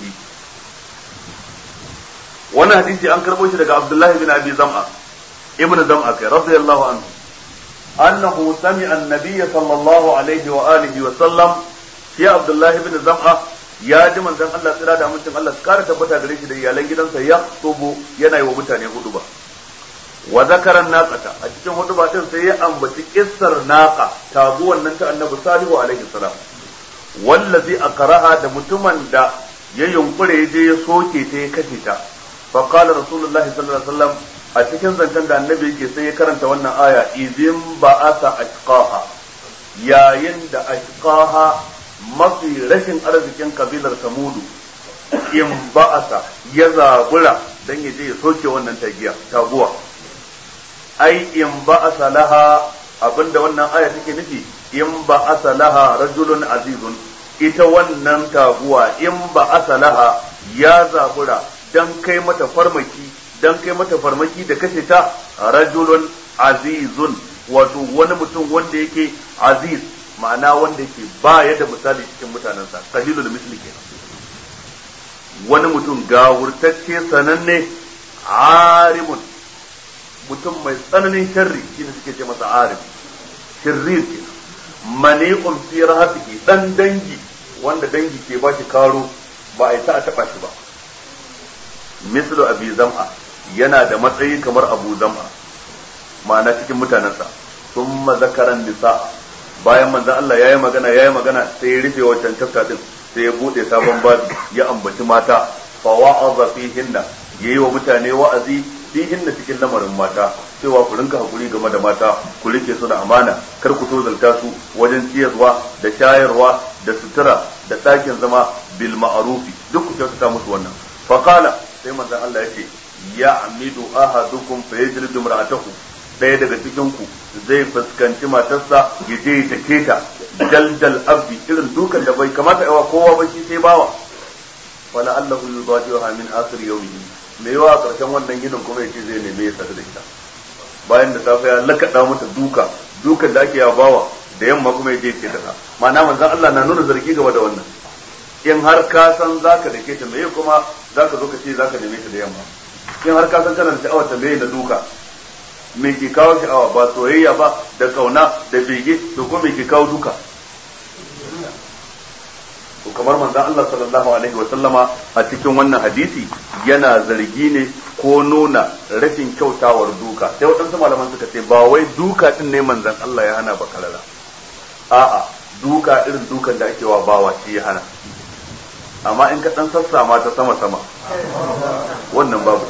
وانا حديثي أنكر بوشي لك عبد الله بن أبي زمعة ابن زمعة رضي الله عنه أنه سمع النبي صلى الله عليه وآله وسلم يا عبد الله بن زمعة يا جمن زم الله سرا da mutum Allah kare tabbata gare shi da iyalan gidansa ya tubu yana yi wa mutane huduba wa zakaran naqata a cikin huduba din sai ya ambaci kissar naqa taguwan nan ta annabi salihu alaihi salam wallazi aqraha da mutumin da ya yunkure ya je ya soke ta ya kashe ta fa qala rasulullahi sallallahu alaihi wasallam a cikin zancen da annabi yake sai ya karanta wannan aya idin ba'asa ashqaha yayin da ashqaha mafi rashin arzikin kabilar samudu in ba'asa ya zabura dan ya je ya soke wannan tagiya taguwa ai in ba'asa laha abinda wannan aya take nufi in ba'asa laha rajulun azizun ita wannan taguwa in ba'asa laha ya zabura dan kai mata farmaki dan kai mata farmaki da kashe ta rajulun azizun wato wani mutum wanda yake aziz ma'ana wanda yake ba ya da misali cikin mutanensa qalilul misli kenan wani mutum gawurtacce sananne arimun mutum mai tsananin sharri shine suke ce masa arim shirrir kenan mani'un fi rahatihi dan dangi wanda dangi ke ba shi karo ba a yi ta a taba shi ba mislu abi zam'a yana da matsayi kamar abu zam'a ma'ana cikin mutanensa thumma zakaran nisa bayan manzon Allah yayi magana yayi magana sai ya rufe wancan tafka din sai ya bude sabon babu ya ambaci mata fa wa'aza fihinna yayi wa mutane wa'azi fihinna cikin lamarin mata cewa ku rinka hakuri game da mata ku rike su da amana kar ku tozalta su wajen ciyarwa da shayarwa da sutura da ɗakin zama bil ma'rufi duk ku kyautata musu wannan fa qala sai manzon Allah yace ya'midu ahadukum fa yajlidu imra'atahu ɗaya daga cikin ku zai fuskanci matarsa ya je ta keta daldal abdi irin dukan da bai kamata yawa kowa ba shi sai bawa wala allahu yudatiha min akhir yawmihi me yawa karshen wannan gidan kuma yace zai neme ya sadu da ita bayan da safe ya lakada mata duka dukan da ake ya bawa da yamma kuma yaje ce ta ma'ana manzon Allah na nuna zargi game da wannan in har ka san zaka dake ta me kuma zaka zo ka ce zaka neme ta da yamma in har ka san kana da sha'awar ta me da duka me ke kawo sha'awa ba soyayya ba da kauna da bege to ko me ke kawo duka to kamar manzon Allah sallallahu alaihi wa sallama a cikin wannan hadisi yana zargi ne ko nuna rashin kyautawar duka sai waɗansu malaman suka ce ba wai duka din ne manzon Allah ya hana ba karara a'a duka irin dukan da ake wa bawa shi ya hana amma in ka dan sassama ta sama sama wannan babu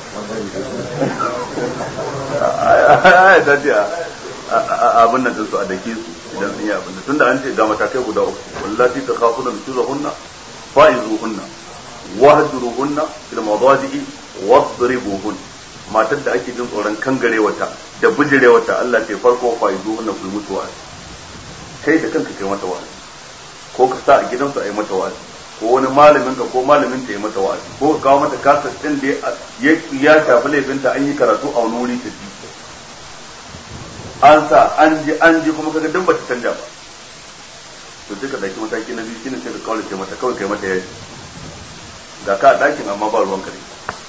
aya ta ce abin nan su a dake su idan sun yi abin tun da an ce ga matakai guda uku wallati ta kafu da nusuzahunna fa'izuhunna wahjuruhunna fil madaji'i wadribuhun matar da ake jin tsoron kangarewata da bijirewata Allah ce farko fa'izuhunna fil mutuwa kai da kanka kai mata wa'azi ko ka sa a gidansu a yi mata wa'azi ko wani malamin ka ko malamin ta yi mata wa'azi ko ka kawo mata kasar din da ya shafi laifinta an yi karatu a wani wuri ta ji an sa an ji an ji kuma kaga duk bata canja ba to sai ka daki mataki na biyu shine sai ka kawo ce mata kawai kai mata yaji ga ka a dakin amma ba ruwan kare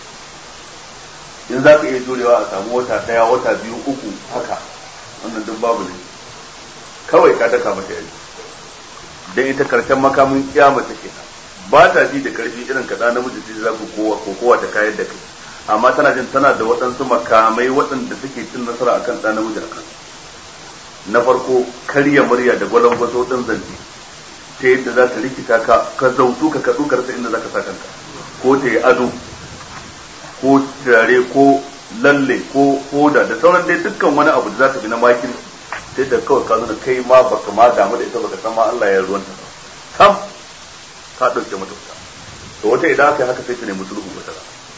in za ka iya jurewa a samu wata daya wata biyu uku haka wannan duk babu ne kawai ka daka mata yaji dan ita karshen makamin kiyama take ba ta ji da karfi irin kaza namiji sai za ku kowa ko kowa ta kayar da kai amma tana jin tana da waɗansu makamai waɗanda suke cin nasara akan ɗan namiji akan na farko karya murya da gwalangwaso ɗin zance ta yadda za ta rikita ka ka zautu ka kaɗu karsa inda za ka sa kanka ko ta yi ado ko turare ko lalle ko hoda da sauran dai dukkan wani abu da za ta bi na makin sai da kawai ka zo da kai ma baka ma damu da ita baka san ma Allah ya ruwanta kam ka ɗauke mata wuta to wata idan aka yi haka sai ta nemi sulhu wata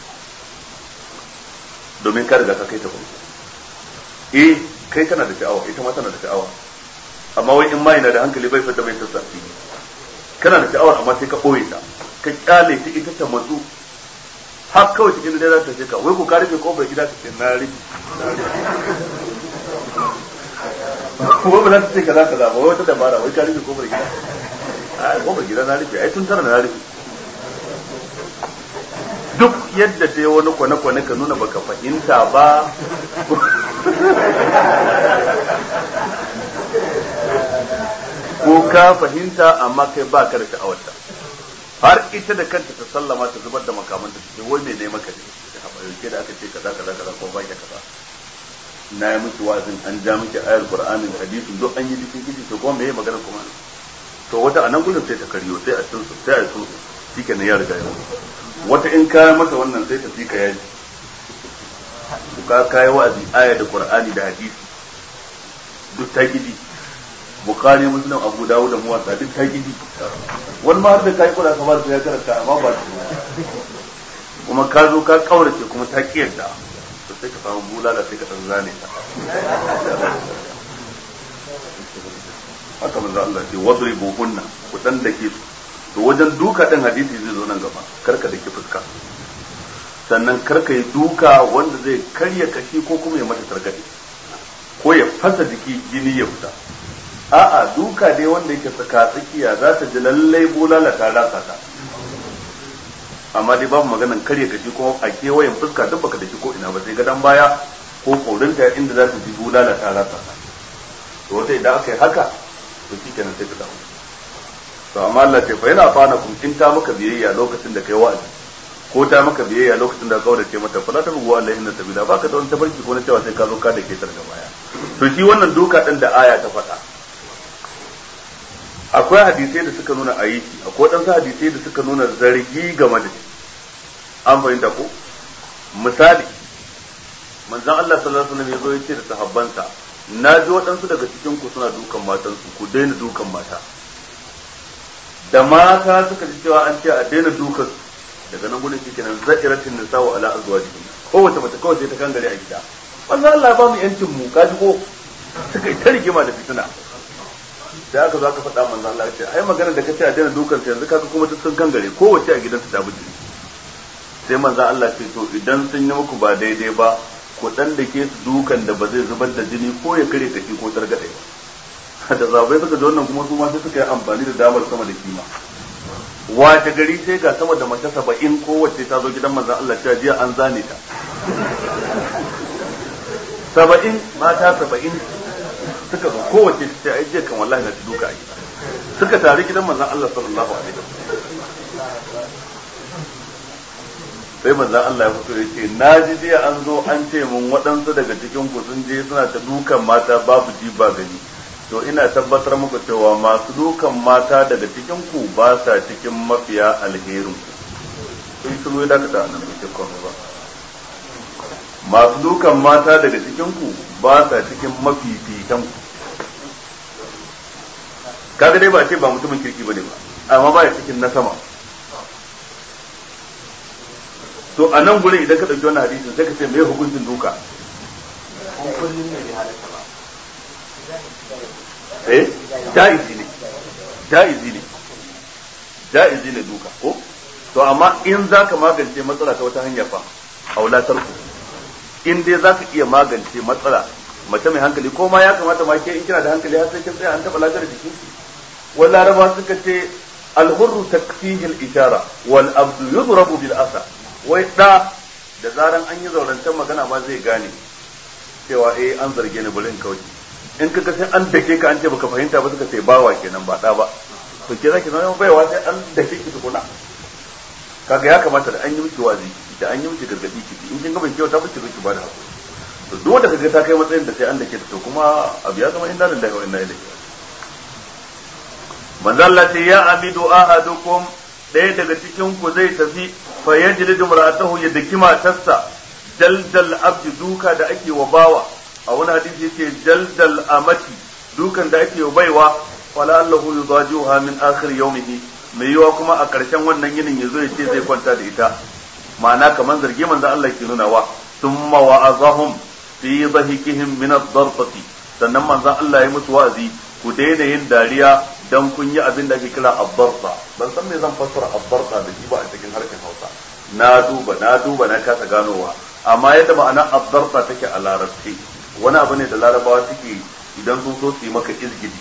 domin ka riga ka kai ta farko eh kai kana da sha'awa ita ma tana da sha'awa amma wai in ma yana da hankali bai fada mai sassafi kana da sha'awar amma sai ka boye ta ka kyale ta ita ta matsu har kawai cikin da za ta ce ka wai ko ka rufe kofar gida ta ce na rufe ko ba za ta ce kaza kaza ba wai wata dabara wai ka rufe kofar gida a kofar gida na rufe ai tun tana na rufe duk yadda ta yi wani kwane-kwane ka nuna baka fahimta ba ko ka fahimta amma kai ba ka da sha'awarta har ita da kanta ta sallama ta zubar da makamanta ta ce wai me ne maka ne a bayyance da aka ce kaza kaza kaza ko ba ka kaza na yi miki wazin an ja miki ayar qur'anin hadisin duk an yi cikin kiji to kuma me magana kuma to wata anan gurin sai ta kariyo sai a tsunsu sai a tsunsu shikenan ya riga ya wata in kaya mata wannan sai ta fika yaji ka kai wa'azi aya da qur'ani da hadisi duk ta gidi Bukhari, Muslim, Abu Dawud da Muwatta duk ta gidi wani ma har da kai kula kamar da ya karanta amma ba shi kuma ka zo ka kaurace kuma ta kiyarda to sai ka samu bulala sai ka dan zane ta haka manzo Allah ce wadribu hunna ku dan dake su to wajen duka din hadisi zai zo nan gaba karka dake fuska sannan karka yi duka wanda zai karya kashi ko kuma ya mata targade ko ya fasa jiki jini ya fita a'a duka dai wanda yake tsaka tsakiya za ta ji lallai bulala ta rasa ta amma dai babu maganan karya kashi ko a kewayen fuska duk baka dake ko ina ba sai gadan baya ko korinta inda za ta ji bulala ta rasa ta to wata idan aka yi haka to shikenan sai ka dawo to amma Allah ce fa yana fana kun in ta maka biyayya lokacin da kai wa'azi ko ta maka biyayya lokacin da ka kaurace mata fala ta bugu Allah inna sabila baka da wani tabarki ko na cewa sai ka zo ka dake ta daga baya to shi wannan duka din da aya ta faɗa akwai hadisai da suka nuna ayi akwai dan hadisai da suka nuna zargi game da shi an fahimta ko misali manzon Allah sallallahu alaihi wasallam ya zo ya ce da sahabbansa na ji waɗansu daga cikin ku suna dukan matansu ku daina dukan mata da mata suka ji cewa an ce a daina dukan daga nan gudun shi nan za'iratin nisa wa ala azwajihim kowace mace kawai sai ta kangare a gida wannan Allah ba mu yancin mu kaji ko suka yi ta rigima da fitina da aka zo aka faɗa manzo Allah ce ai magana da kace a daina dukan sai yanzu kaga kuma duk sun kangare kowace a gidanta ta buji sai manzo Allah ce to idan sun yi muku ba daidai ba ku dan da ke su dukan da ba zai zubar da jini ko ya kare kashi ko targade ba da zabai suka ji wannan kuma su ma sai suka yi amfani da damar sama da kima wace gari sai ga sama da mace saba'in kowace ta zo gidan manzon Allah ta jiya an zane ta saba'in mata saba'in suka zo kowace ta ce ai jiya kan wallahi na ci duka a gida suka tare gidan manzon Allah sallallahu alaihi wasallam sai manzon Allah ya fito ya ce na ji jiya an zo an ce mun waɗansu daga cikin ku sun je suna ta dukan mata babu ji ba gani to ina tabbatar muku cewa masu dukan mata daga cikin ku ba sa cikin mafiya alherin ku sai su yi dakata nan cikin komai ba masu dukan mata daga cikin ku ba sa cikin mafifitan ku kaga dai ba ce ba mutumin kirki bane ba amma ba ya cikin na sama to a nan gurin idan ka ɗauki wannan hadisin sai ka ce me hukuncin duka eh jaizi ne jaizi ne jaizi ne duka ko to amma in zaka magance matsala ta wata hanya fa aula tarku in dai zaka iya magance matsala mace mai hankali ko ma ya kamata ma ke in kina da hankali har sai kin tsaya an taba lafiyar jiki wal laraba suka ce al hurru takfihi al ishara wal abdu yudrabu bil asa wai da da zaran an yi zaurantar magana ma zai gane cewa eh an zarge ni bari in kauce in ka sai an dake ka an ce baka fahimta ba suka ce bawa kenan ba da ba to ke zaki zama baiwa sai an dake ki tukuna kaga ya kamata da an yi miki wazi da an yi miki gargadi ki in kin ga ban kyauta ba ki zo ki bada hakuri to duk wanda kaga ta kai matsayin da sai an dake ta to kuma abu ya zama inna lillahi wa inna ilaihi manzo Allah ce ya abidu ahadukum ɗaya daga cikin ku zai tafi fa yajlidu mar'atahu ya daki matarsa daldal abdi duka da ake wa bawa a wani hadisi yake daldal amati dukan da ake wa baiwa wala allahu yudajiha min akhir yawmihi mai yiwa kuma a ƙarshen wannan yinin yazo ya ce zai kwanta da ita ma'ana kaman zargi manzo Allah ke nuna wa thumma wa'azahum fi dhahikihim min ad-darfati sannan manzo Allah ya musu wa'azi ku daina yin dariya dan kun yi abin da ake kira ad-darfa ban san me zan fassara ad-darfa da shi ba a cikin harshen Hausa na duba na duba na kasa ganowa amma yadda ma'ana ad-darfa take a larabci wani abu ne da larabawa suke idan sun so su yi maka izgili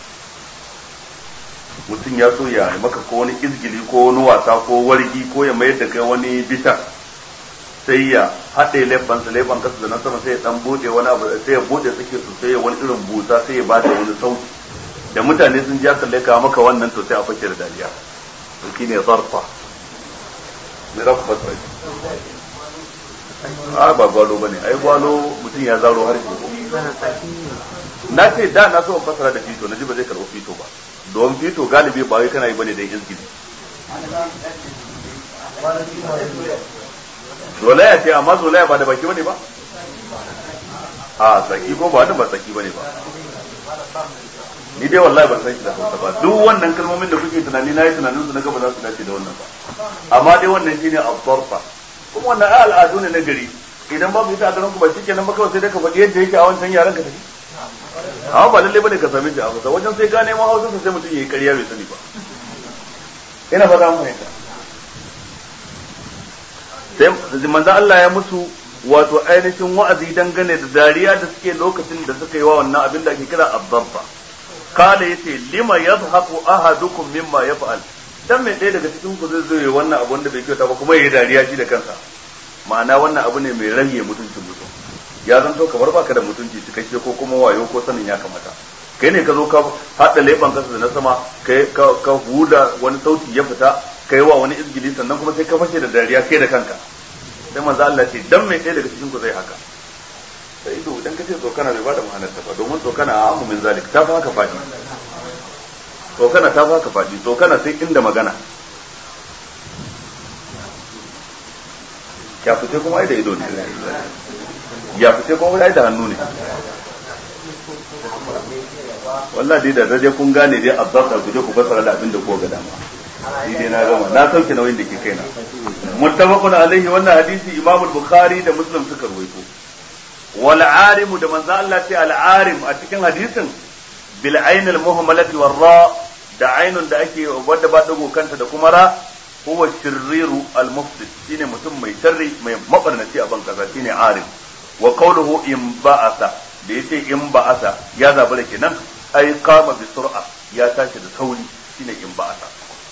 mutum ya so ya yi maka ko wani izgili ko wani wasa ko wargi ko ya mayar da kai wani bita sai ya haɗe laifansa laifan kasa da na sama sai ya dan bude wani abu sai ya bude suke su sai ya wani irin busa sai ya bada wani sauti da mutane sun ji kalle ka maka wannan to sai a fake da dariya to shine zarfa ne rafa sai a ba gwalo bane ai gwalo mutum ya zaro harshe na ce da na so in fasara da fito na ji ba zai karɓo fito ba don fito galibi ba wai kana yi bane da izgili zolaya ce amma zolaya ba da baki bane ba a tsaki ko ba da ba tsaki bane ba ni dai wallahi ban san shi da Hausa ba duk wannan kalmomin da kuke tunani na yi tunanin su na gaba za su dace da wannan ba amma dai wannan shine abdarfa kuma wannan al'adu ne na gari idan babu ita a garin ku ba shikenan ba kawai sai dai ka faɗi yadda yake a wancan yaran ka tafi amma ba lalle bane ka same shi a Hausa wajen sai ka nemo Hausa sai mutum yayi ƙarya bai sani ba ina fata mu fahimta sai manzo Allah ya musu wato ainihin wa'azi dangane da dariya da suke lokacin da suka yi wa wannan abin da ake kira abdarfa kala yace lima yadhaku ahadukum mimma yaf'al dan mai ɗaya daga cikin ku zai zo ya wannan abu wanda bai kyauta ba kuma yayi dariya shi da kansa ma'ana wannan abu ne mai rage mutuncin mutum ya zanto kamar baka da mutunci cikakke ko kuma wayo ko sanin ya kamata kai ne ka zo ka hada leban kasa da na sama kai ka huda wani sauti ya fita kai wa wani izgili sannan kuma sai ka fashe da dariya kai da kanka sai manzo Allah ce dan mai ɗaya daga cikin ku zai haka sai ido idan ka ce tsokana bai bada ma'anar ta ba domin tsokana a amu min zalik ta fa haka fadi tsokana ta fa haka fadi tsokana sai inda magana ya fice kuma ai da ido ne ya fice kuma ai da hannu ne wallahi dai da dai kun gane dai azzar da kuje ku fassara da abin da ko ga dama ni dai na gama na sauke nauyin da ke kaina muttafaqun alaihi wannan hadisi Imam al-Bukhari da Muslim suka rawaito wal arim da manzo Allah ce al arim a cikin hadisin bil ayn al muhmalati war ra da ainun da ake wadda ba dago kanta da kuma ra huwa shirriru al mufsid shine mutum mai sharri mai mabarnaci a ban kaza shine arim wa qawluhu in ba'asa da yace in ba'asa ya zabura kenan ai qama bi sur'a ya tashi da sauri shine in ba'asa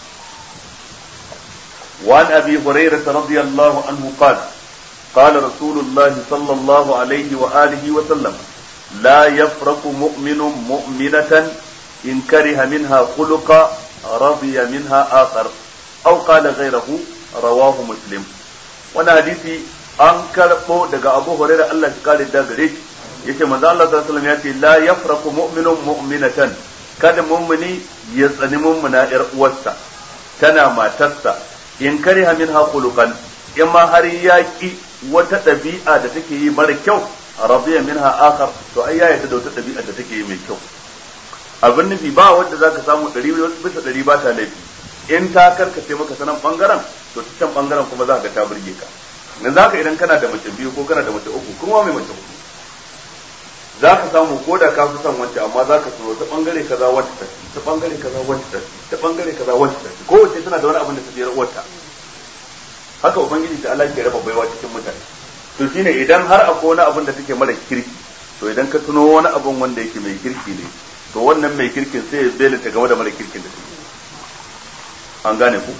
وعن أبي هريرة رضي الله عنه قال قال رسول الله صلى الله عليه وآله وسلم لا يفرق مؤمن مؤمنة إن كره منها خلقا رضي منها آخر أو قال غيره رواه مسلم وانا حديثي أنكر قو دقى أبو هريرة الله قال الدقريش يشي ماذا الله صلى الله عليه وسلم يأتي لا يفرق مؤمن مؤمنة كان مؤمني يسأل مؤمنا إرؤوسا تنا ما تسا in kariha minha khuluqan in ma har yaki wata dabi'a da take yi mara kyau radiya minha akhar to ai ya yata da wata dabi'a da take yi mai kyau abin nufi ba wanda zaka samu ɗari bisa ɗari ba ta laifi in ta karkace maka sanan bangaren to ta can bangaren kuma za ka ta burge ka dan zaka idan kana da mace biyu ko kana da mace uku kuma mai mace uku zaka samu ko da ka fi son wacce amma zaka so ta bangare kaza wacce ta ta bangare kaza wacce ta ta bangare kaza wacce ta ko wacce tana da wani abin da ta biyar uwarta haka ubangiji ta Allah ke raba baiwa cikin mutane to shine idan har akwai wani abin da take mara kirki to idan ka tuno wani abin wanda yake mai kirki ne to wannan mai kirkin sai ya bela ta game da mara kirkin da take an gane ku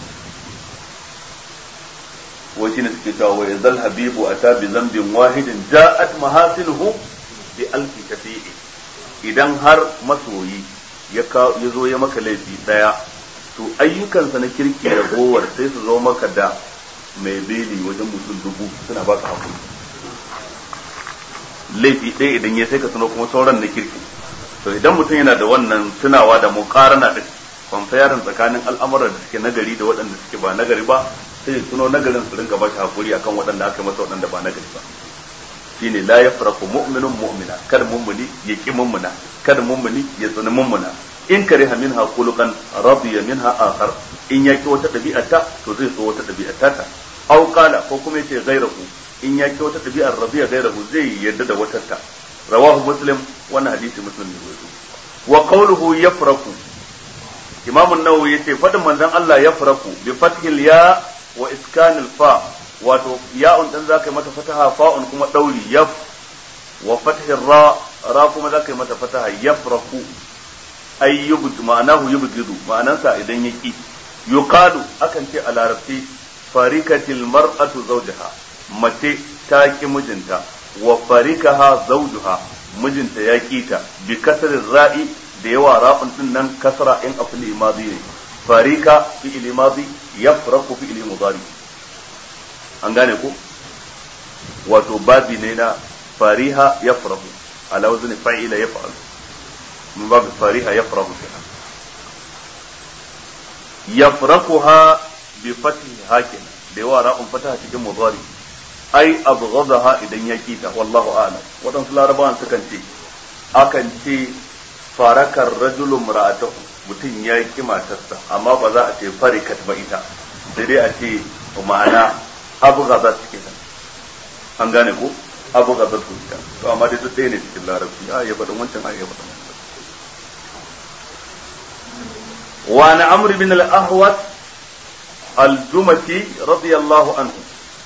wai shine suke cewa wa yazal habibu ata bi zambin wahidin ja'at mahasinuhu bi alfi tafi'i idan har masoyi ya zo ya maka laifi daya to ayyukansa na kirki da gowar sai su zo maka da mai beli wajen mutum dubu suna baka hakuri laifi ɗaya idan ya sai ka tuno kuma sauran na kirki to idan mutum yana da wannan tunawa da muqarana din kwamfayarin tsakanin al'amuran da suke nagari da waɗanda suke ba nagari ba sai ya tuno nagarin su rinka ba shi hakuri akan waɗanda aka yi masa waɗanda ba nagari ba shine la yafraku mu'minun mu'mina kada mummuni ya ki mummuna kada mummuni ya tsani mummuna in kariha minha khuluqan radiya minha akhar in yaki wata dabi'ata to zai so wata dabi'ata ta aw qala ko kuma yace ghayrahu in yaki wata dabi'ar radiya ghayrahu zai yadda da wata ta rawahu muslim wannan hadisi muslim ne wato wa qawluhu yafraku imam an-nawawi yace fadin manzon Allah yafraku bi fathil ya wa iskanil fa wato ya'un dan zaka yi mata fataha fa'un kuma dauri yaf wa fathir ra ra kuma zaka yi mata fataha yafraku ay yubd ma'anahu yubdidu ma'anansa idan yaki yuqalu akan ce a larabci farikatil mar'atu zawjaha mace ta ki mijinta wa farikaha zawjuha mijinta ya kita bi kasrin ra'i da yawa ra'un din nan kasra in afli madi ne farika fi'li madi yafraku fi'li mudari an gane ko wato babi ne na fariha yafrahu ala wazni fa'ila yaf'al min babu fariha yafrahu kenan yafrakuha bi fathi hakin da yawa ra'un fataha cikin mudari ai abghadaha idan ya kita wallahu a'lam wadansu larabawan sukan ce akan ce farakar rajulun ra'atahu mutum ya yi matarsa amma ba za a ce farikat ba ita sai dai a ce ma'ana abu gaza suke nan an gane ko abu gaza su ita to amma dai duk ɗaya ne cikin larabci a ya faɗin wancan a ya faɗin wancan wa na amr bin al-ahwas al-jumati radiyallahu anhu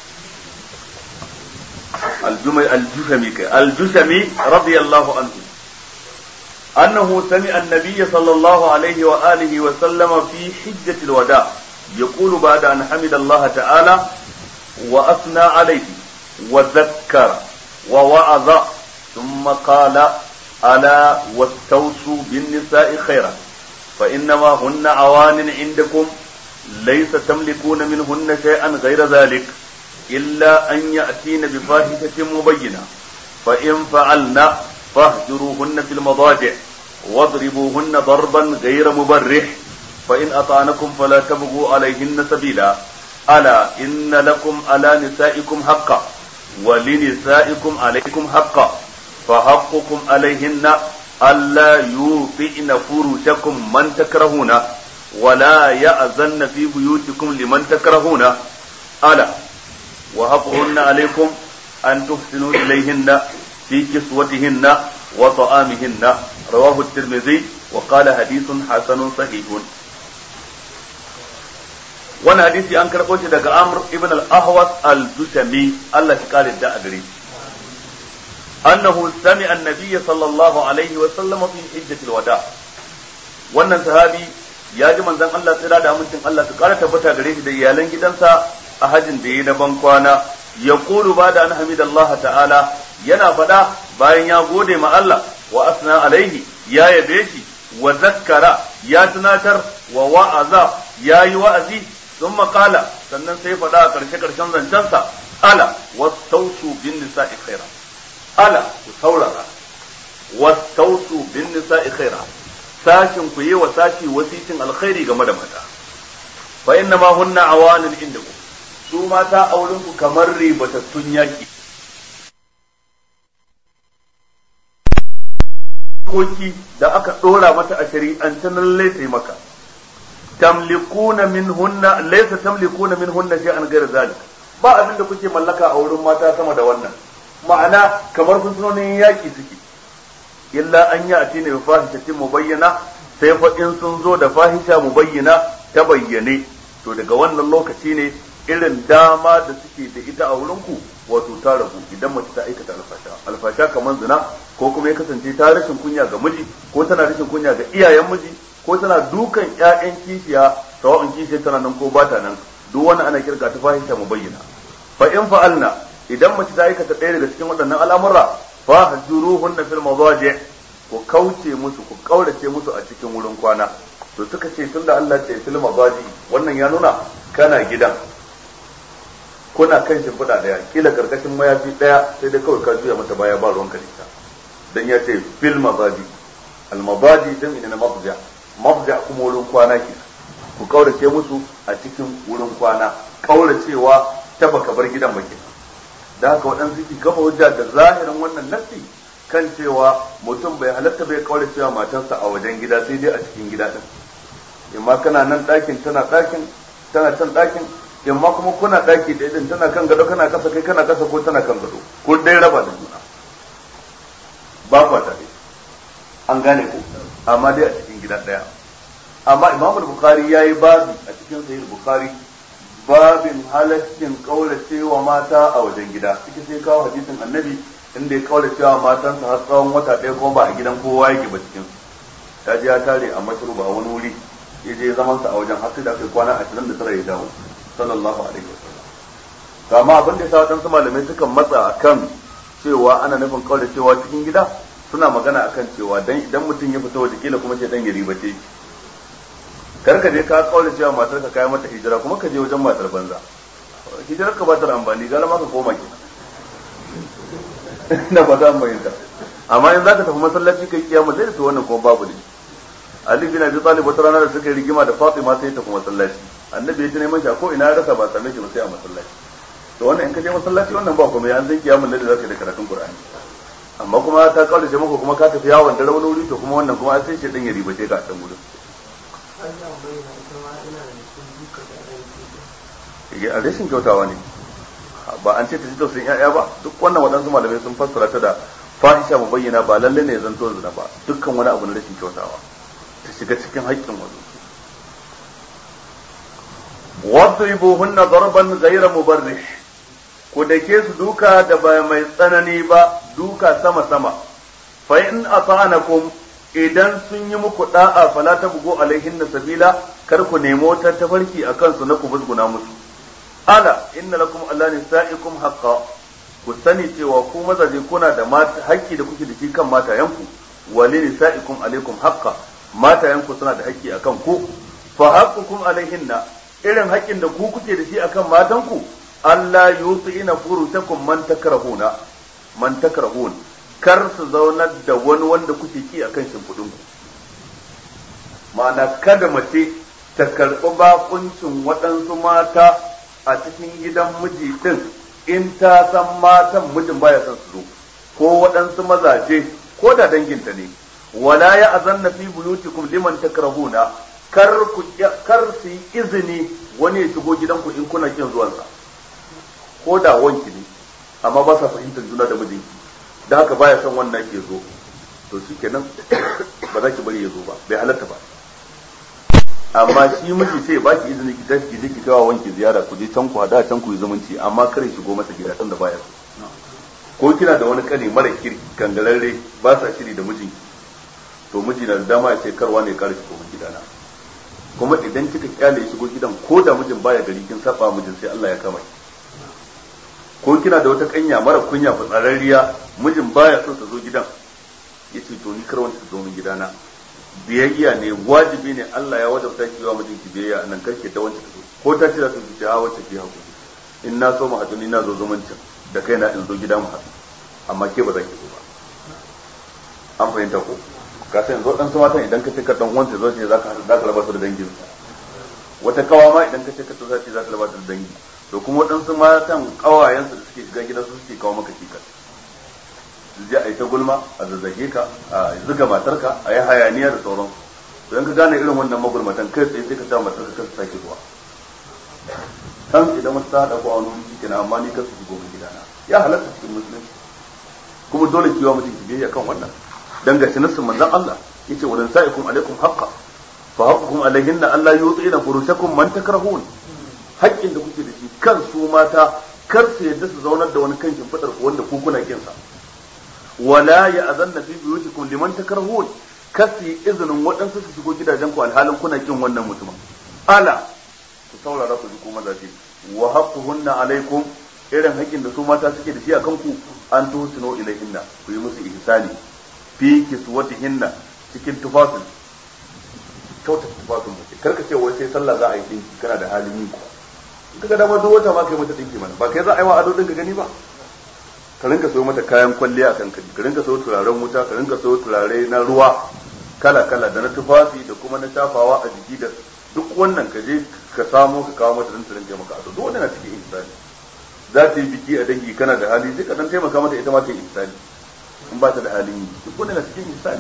al-jumai al-jushami kai al-jushami radiyallahu anhu أنه سمع النبي صلى الله عليه وآله وسلم في حجة الوداع يقول بعد أن حمد الله تعالى وأثنى عليه وذكر ووعظ ثم قال ألا واستوصوا بالنساء خيرا فإنما هن عوان عندكم ليس تملكون منهن شيئا غير ذلك إلا أن يأتين بفاحشة مبينة فإن فعلن فاهجروهن في المضاجع واضربوهن ضربا غير مبرح فإن أطعنكم فلا تبغوا عليهن سبيلا ألا إن لكم على نسائكم حقا ولنسائكم عليكم حقا فحقكم عليهن ألا يوطئن فرشكم من تكرهون ولا يأذن في بيوتكم لمن تكرهون ألا وحقهن عليكم أن تحسنوا إليهن في كسوتهن وطعامهن رواه الترمذي وقال حديث حسن صحيح وانا حديثي an karɓo shi daga Amr ibn al-Ahwas al-Dushami Allah ya kare da a gare annahu sami'a an-nabiy sallallahu alaihi wa sallam fi hijjatil wada wannan sahabi ya ji manzon Allah tsira da amincin Allah su kara tabbata gare shi da iyalan gidansa a hajin da yayi na ban kwana yaqulu ba'da an hamidallahi ta'ala yana faɗa bayan ya gode ma Allah wa asna alaihi ya yabe shi wa zakkara ya tunatar wa wa'aza ya yi wa'azi sun makala sannan sai faɗa a ƙarshe ƙarshen zancensa ala wastausu bin nisa'i khaira ala ku saurara wastausu bin nisa'i khaira sashin ku yi wa sashi wasicin alkhairi game da mata fa inna ma hunna awanin indakum su mata auren ku kamar ribatattun yaki koki da aka dora mata a shari'ance nan laisa maka tamlikuna minhunna laysa tamlikuna minhunna shay'an ghayr zalik ba abinda kuke mallaka a wurin mata sama da wannan ma'ana kamar fursunonin yaki suke illa an ya'ti ne fahishatin mubayyana sai fa in sun zo da fahisha mubayyana ta bayyane to daga wannan lokaci ne irin dama da suke da ita a wurin ku wato ta rabu idan mace ta aikata alfasha alfasha kamar zina ko kuma ya kasance ta rashin kunya ga miji ko tana rashin kunya ga iyayen miji ko tana dukan ƴaƴan kishiya sawa'un kishiya tana nan ko ba ta nan duk wani ana kirga ta fahisha mubayyana fa in fa'alna idan mace ta aikata ɗaya daga cikin waɗannan al'amura fa hajuruhunna fil madaji ku kauce musu ku kaurace musu a cikin wurin kwana to suka ce tunda Allah ya ce fil madaji wannan ya nuna kana gidan kuna kan shimfiɗa ɗaya kila karkashin mayafi ɗaya sai dai kawai ka juya mata baya ba ruwan kalita dan ya ce fil madaji al madaji dan ina na mabja mabja kuma wurin kwana ke ku kaurace musu a cikin wurin kwana kauracewa ta baka bar gidan ba kenan da haka waɗansu ke kafa hujja da zahirin wannan nassi kan cewa mutum bai halatta bai kauracewa matarsa a wajen gida sai dai a cikin gida din imma kana nan ɗakin tana ɗakin tana can ɗakin imma kuma kuna ɗaki ɗaya din tana kan gado kana kasa kai kana kasa ko tana kan gado ko dai raba da juna ba kwa tare an gane ko amma dai a cikin gida ɗaya amma Imam Bukhari yayi babi a cikin Sahih Bukhari babin halaccin kauracewa mata a wajen gida cikin sai kawo hadisin Annabi inda ya kauracewa matansa har tsawon wata ɗaya kuma ba a gidan kowa yake ba cikin ta je ya tare a mashruba a wani wuri ya je zaman sa a wajen har sai da kai kwana ashirin da tara ya dawo sallallahu alaihi wasallam kama abin da yasa wadansu malamai suka matsa akan cewa ana nufin kauracewa cikin gida suna magana akan cewa dan idan mutum ya fita waje kila kuma sai dan ya ribace kar ka je ka kaura cewa matar ka kai mata hijira kuma ka je wajen matar banza hijirar ka ba ta amfani gara ma ka koma ki na ba za mu yi ta amma in zaka tafi masallaci kai kiyama sai to wannan kuma babu ne Ali bin Abi Talib wata rana da suka yi rigima da Fatima sai ta kuma masallaci annabi ya ce neman shi ko ina ya rasa ba same shi ba sai a masallaci to wannan in ka je masallaci wannan ba kuma an zai kiyama da zaka da karatun Qur'ani amma kuma ta kaurace maka kuma ka tafi yawon dare wani wuri to kuma wannan kuma sai shi din ya ribace ka a can gurin a rashin kyautawa ne ba an ce ta ji tausayin ya'ya ba duk wannan waɗansu malamai sun fassara ta da fahisha mu bayyana ba lalle ne zan to zina ba dukkan wani abu na rashin kyautawa ta shiga cikin haƙƙin wani wadribuhunna darban ghayra mubarrih ku dake su duka da ba mai tsanani ba duka sama sama fa in ata'anakum idan sun yi muku da'a fala tabgu alaihinna sabila kar ku nemo ta tafarki akan su na ku busguna musu ala inna lakum alla nisaikum haqqan ku sani cewa ku mazaje kuna da haƙƙi da kuke da shi kan matayanku wali nisaikum alaikum haqqan matayanku suna da haƙƙi akan ku fa haqqukum alaihinna irin haƙƙin da ku kuke da shi akan matanku Allah yutina furutakum man takrahuna man takrahun kar su zaunar da wani wanda kuke ki akan shimfudin ku ma'ana kada mace ta karɓi bakuncin waɗansu mata a cikin gidan miji din in ta san matan mijin baya son su zo ko waɗansu mazaje ko da danginta ne wala ya azanna fi buyutikum liman takrahuna kar ku kar su yi izini wani ya shigo gidanku in kuna kin zuwansa ko da wanki ne amma ba sa fahimtar juna da mijinki da haka baya son wannan ke zo to shikenan ba za ki bari ya zo ba bai halatta ba amma shi miji sai ba ki izini ki tashi ki je ki kawo wanki ziyara ku je can ku hada can ku yi zumunci amma kare shigo masa gida tun da baya so ko kina da wani kane mara kirki kangararre ba sa shiri da mijinki to miji na da dama ya ce karwa ne kare shigo gidana kuma idan kika kyale shigo gidan ko da mijin baya gari kin saba mijin sai Allah ya kama ki ko kina da wata kanya mara kunya fitsararriya mijin baya so ta zo gidan yace to ni kar wanda ta zo min gidana biyayya ne wajibi ne Allah ya wajabta ki wa mijin ki biyayya nan karke da wanda ta zo ko ta ce za ta ji a wacce ki hakuri in na so mu haɗu ni na zo zumuncin da kaina in zo gida mu haɗu amma ke ba za ki zo ba an fahimta ko ka san zo dan matan idan ka ce ka dan wanda zo ce zaka zaka raba su da dangin wata kawa ma idan ka ce ka to za ce zaka raba su da dangi to kuma waɗansu matan kawayensu da suke shiga gidan su suke kawo maka kika su je a yi ta gulma a zazzage ka a zuga matarka a yi hayaniya da sauran idan ka gane irin wannan magulmatan kai tsaye sai ka sa matarka kan su sake zuwa kan idan wata ta haɗa ko a wani wuri kenan amma ni kan su shigo min gidana ya halatta cikin musulunci kuma dole kiwa mutum ki biyayya kan wannan dan gashi nassin manzon Allah yace wadan sa'ikum alaikum haqqa fa haqqukum alaihinna alla yutina furushakum man takrahun haƙƙin da kuke da shi kan su mata kar su yadda su zaunar da wani kan shimfidar ku wanda ku kuna kin sa wala ya azanna fi buyutikum liman takrahun kar su yi izinin waɗansu su shigo gidajen ku alhalin kuna kin wannan mutumin ala ku saurara ku ji ku mazaje wa haqquhunna alaikum irin haƙƙin da su mata suke da shi akan ku an tuhsinu ilaihinna ku yi musu ihsani fi kiswatihinna cikin tufafin kyautar tufafin mace karka ce wai sai sallah za a yi dinki kana da halin yi kaga dama duk wata ma kai mata dinki mana ba kai za a yi wa ado din ka gani ba ka rinka sayo mata kayan kwalliya akan kadi ka rinka sayo turaren wuta ka rinka sayo turare na ruwa kala kala da na tufafi da kuma na shafawa a jiki da duk wannan ka je ka samo ka kawo mata din ta rinka maka ado duk wannan na cikin ihsani za ta yi biki a dangi kana da hali sai ka dan taimaka mata ita ma ta yi ihsani in ba ta da halin yi duk wannan na cikin ihsani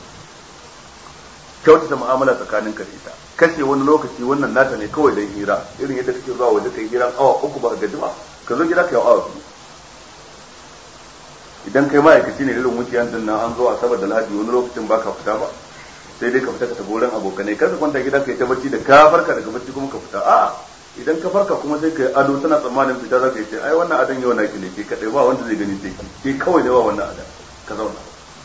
kyautata mu'amala tsakanin ka da ita kashe wani lokaci wannan nata ne kawai dan hira irin yadda kake zuwa waje kai hiran awa uku ba ka jima ka zo gida ka yi awa biyu idan kai ma'aikaci ne irin wuciyan din nan an zo a saboda Lahadi wani lokacin ba ka fita ba sai dai ka fita ka tafi wurin abokanai kar ka kwanta gida kai ta bacci da ka farka daga bacci kuma ka fita a'a idan ka farka kuma sai ka yi ado tana tsammanin fita za ka yi ce ai wannan adon yau naki ne ke kadai ba wanda zai gani sai ke kawai ne ba wannan adon ka zauna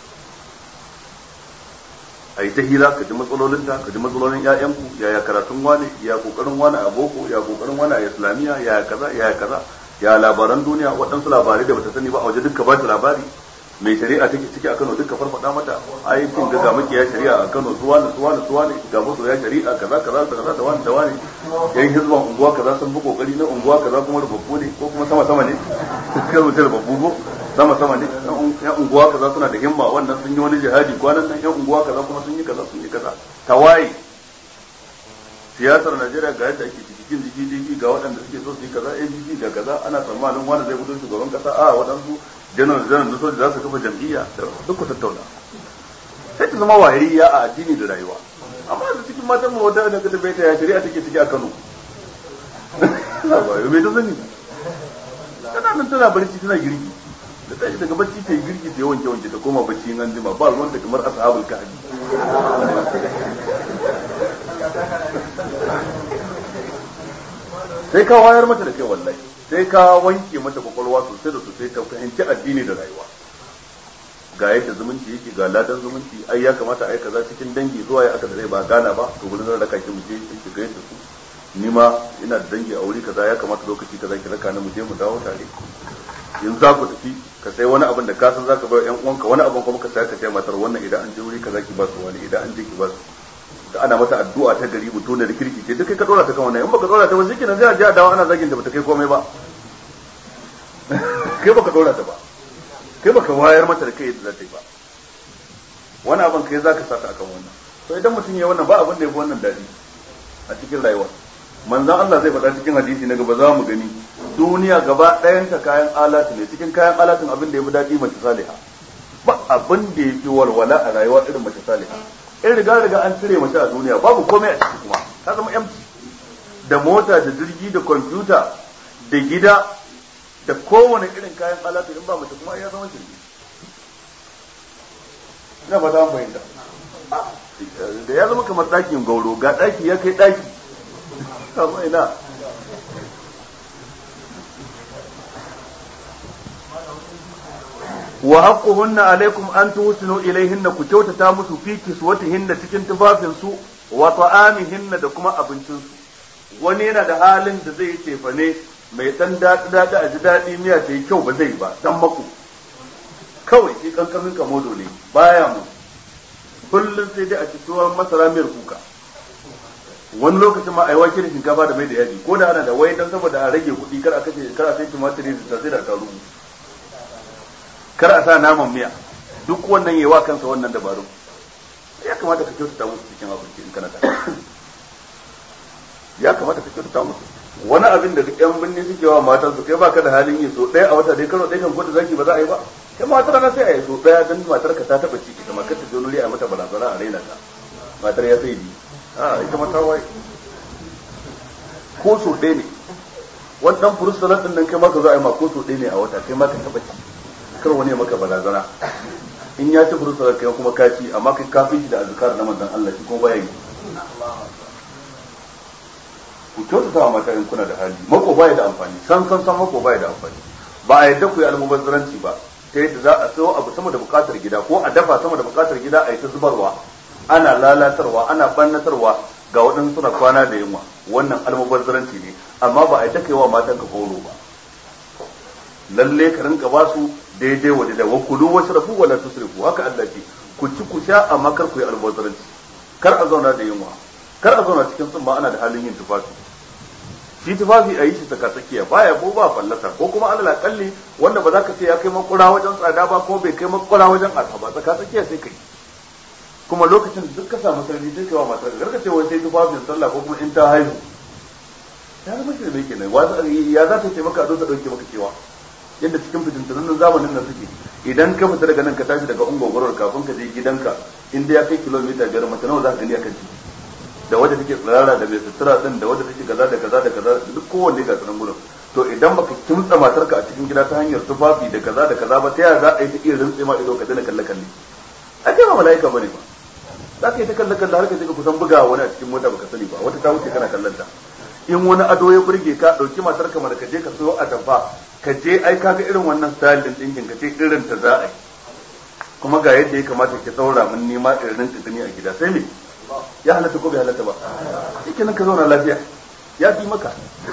a yi ta hira ka ji matsalolinta ka ji matsalolin ƴaƴanku yaya karatun wani ya kokarin wani a boko ya kokarin wani a islamiyya yaya kaza yaya kaza ya labaran duniya waɗansu labarai da bata sani ba a waje duka ba ta labari mai shari'a take ciki a Kano duka farfada mata ai kin ga ga muke ya shari'a a Kano suwa ne suwa ne suwa ne ga musu ya shari'a kaza kaza kaza da wani da wani yan hizban unguwa kaza sun bi kokari na unguwa kaza kuma rubabbu ne ko kuma sama sama ne kai mutum rubabbu ko sama sama ne yan unguwa kaza suna da himma wannan sun yi wani jihadi kwanan nan yan unguwa kaza kuma sun yi kaza sun yi kaza tawaye siyasar Najeriya ga yadda ake cikin jiki jiki ga waɗanda suke so su yi kaza A G P ga kaza ana tsammanin wani zai fito shugaban kasa a waɗansu janar janar da soja za su kafa jam'iyya duk ku tattauna sai ta zama wayariya a addini da rayuwa amma da cikin matan mu wata da ta baita ya shari'a take ciki a Kano ba me ta sani tana nan tana barci tana girki da tashi daga bacci ta yi girki ta yi wanke wanke ta koma bacci in an jima ba ruwan ta kamar ashabul kahfi sai ka wayar mata da kai wallahi sai ka wanke mata kwakwalwa sosai da sosai ta fahimci addini da rayuwa ga yadda zumunci yake ga ladan zumunci ai ya kamata ai kaza cikin dangi zuwa ya aka da zai ba gana ba to gurin zan raka ki mu je ki ga yadda su ni ma ina da dangi a wuri kaza ya kamata lokaci kaza ki raka ni mu je mu dawo tare in za ku tafi ka sai wani abin da ka san zaka bai yan uwanka wani abin kuma ka sai ka sai matar wannan idan an je wuri kaza ki ba su wani idan an je ki ba su da ana mata addu'a ta gari mutum da kirki ce duk kai ka dora ta kan wannan in baka dora ta ba shi kenan sai a je a dawo ana zagin ta bata kai komai ba kai baka dora ta ba kai baka wayar mata da kai yadda za ta yi ba wani abin kai zaka saka akan wannan to idan mutum ya wannan ba abin da ya fi wannan dadi a cikin rayuwa manzon Allah zai faɗa cikin hadisi na gaba za mu gani duniya gaba ɗayanta kayan alatu ne cikin kayan alatun abin da ya fi daɗi mace saliha ba abin da ya fi walwala a rayuwa irin mace saliha in riga riga an cire mace a duniya babu komai a ciki kuma ta zama empty da mota da jirgi da kwamfuta da gida da kowane irin kayan alatu in ba mace kuma ya zama shirgi ina ba ta fahimta da ya zama kamar ɗakin gauro ga ɗaki ya kai ɗaki amma ina wa haqquhunna alaikum an tuhsinu ilayhinna ku kyautata musu fi kiswatihinna cikin tufafin su wa ta'amihinna da kuma abincin su wani yana da halin da zai tefa ne mai dan dadi dadi a ji dadi miya ta yi kyau ba zai ba dan mako kawai shi kankanin kamodo ne baya mu kullun sai dai a ci tuwon masara miyar kuka wani lokacin ma ai wake da shinkafa da mai da yaji ko da ana da wai dan saboda a rage kuɗi kar a kace kar a sai tumatiri da sai da tarugu kar a sa naman miya duk wannan yayi wa kansa wannan dabaru ya kamata ka kyautata musu cikin abinci in kana da ya kamata ka kyautata musu wani abin da yan binne suke wa matan su kai baka da halin yi so ɗaya a wata dai karo ɗaya kan gwada zaki ba za a yi ba kai matar na sai a yi so ɗaya dan matar ka ta taba ciki kamar kar ta je nuri a mata barazana a raina ta matar ya sai bi a ita mata wai ko so ɗaya ne wannan furusalan din nan kai ma ka zo a yi ma ko so ɗaya ne a wata kai ma ka taba ciki kar wani ya maka barazana in ya ci furusalan kai kuma ka ci amma kai kafin shi da azkar na manzon Allah shi kuma baya yi ku kyautata wa mata in kuna da hali mako baya da amfani san san san mako baya da amfani ba a yadda ku yi almubazzaranci ba ta yadda za a sayo abu sama da bukatar gida ko a dafa sama da bukatar gida a yi ta zubarwa ana lalatarwa ana bannatarwa ga waɗansu suna kwana da yunwa wannan almubazzaranci ne amma ba a yadda kai wa matan ka horo ba lalle ka rinka ba su daidai wa da wa kulu washrabu wala tusrifu haka Allah ce ku ci ku sha amma kar ku yi almubazzaranci kar a zauna da yunwa kar a zauna cikin tsumma ana da halin yin tufafi shi tufafi a yi shi tsaka tsakiya baya ko ba fallasa ko kuma alal akalli wanda ba za ka ce ya kai makura wajen tsada ba ko bai kai makura wajen arha ba tsaka tsakiya sai kai kuma lokacin da duk ka samu sarari sai kai wa matar ka karka ce wai sai tufafin sallah ko kuma in ta haihu ya zama shi da bai kenan ya za ta ce maka ado ta dauke maka cewa yadda cikin fitintunan zamanin nan suke idan ka fita daga nan ka tashi daga ungogoro kafin ka je gidanka inda ya kai kilomita biyar mace nawa za ka gani akan titi da wadda take tsirara da mai sutura din da wadda take kaza da kaza da kaza duk kowanne ga sanan gurin to idan baka kimtsa matarka a cikin gida ta hanyar tufafi da kaza da kaza ba ta yaya za a yi ta iya rintse ma ido ka dana kalle kalle a ce ba mala'ika bane ba za ka yi ta kalle kalle har ka je ka kusan buga wani a cikin mota baka sani ba wata ta wuce kana kallon ta in wani ado ya burge ka dauki matarka mara ka je ka sayo atamfa ka je ai kaga irin wannan style din dinkin ka ce irin ta za a yi kuma ga yadda ya kamata ki saura mun nema irin tsini a gida sai me ya halatta ko bai halatta ba yake nan ka zauna lafiya ya fi maka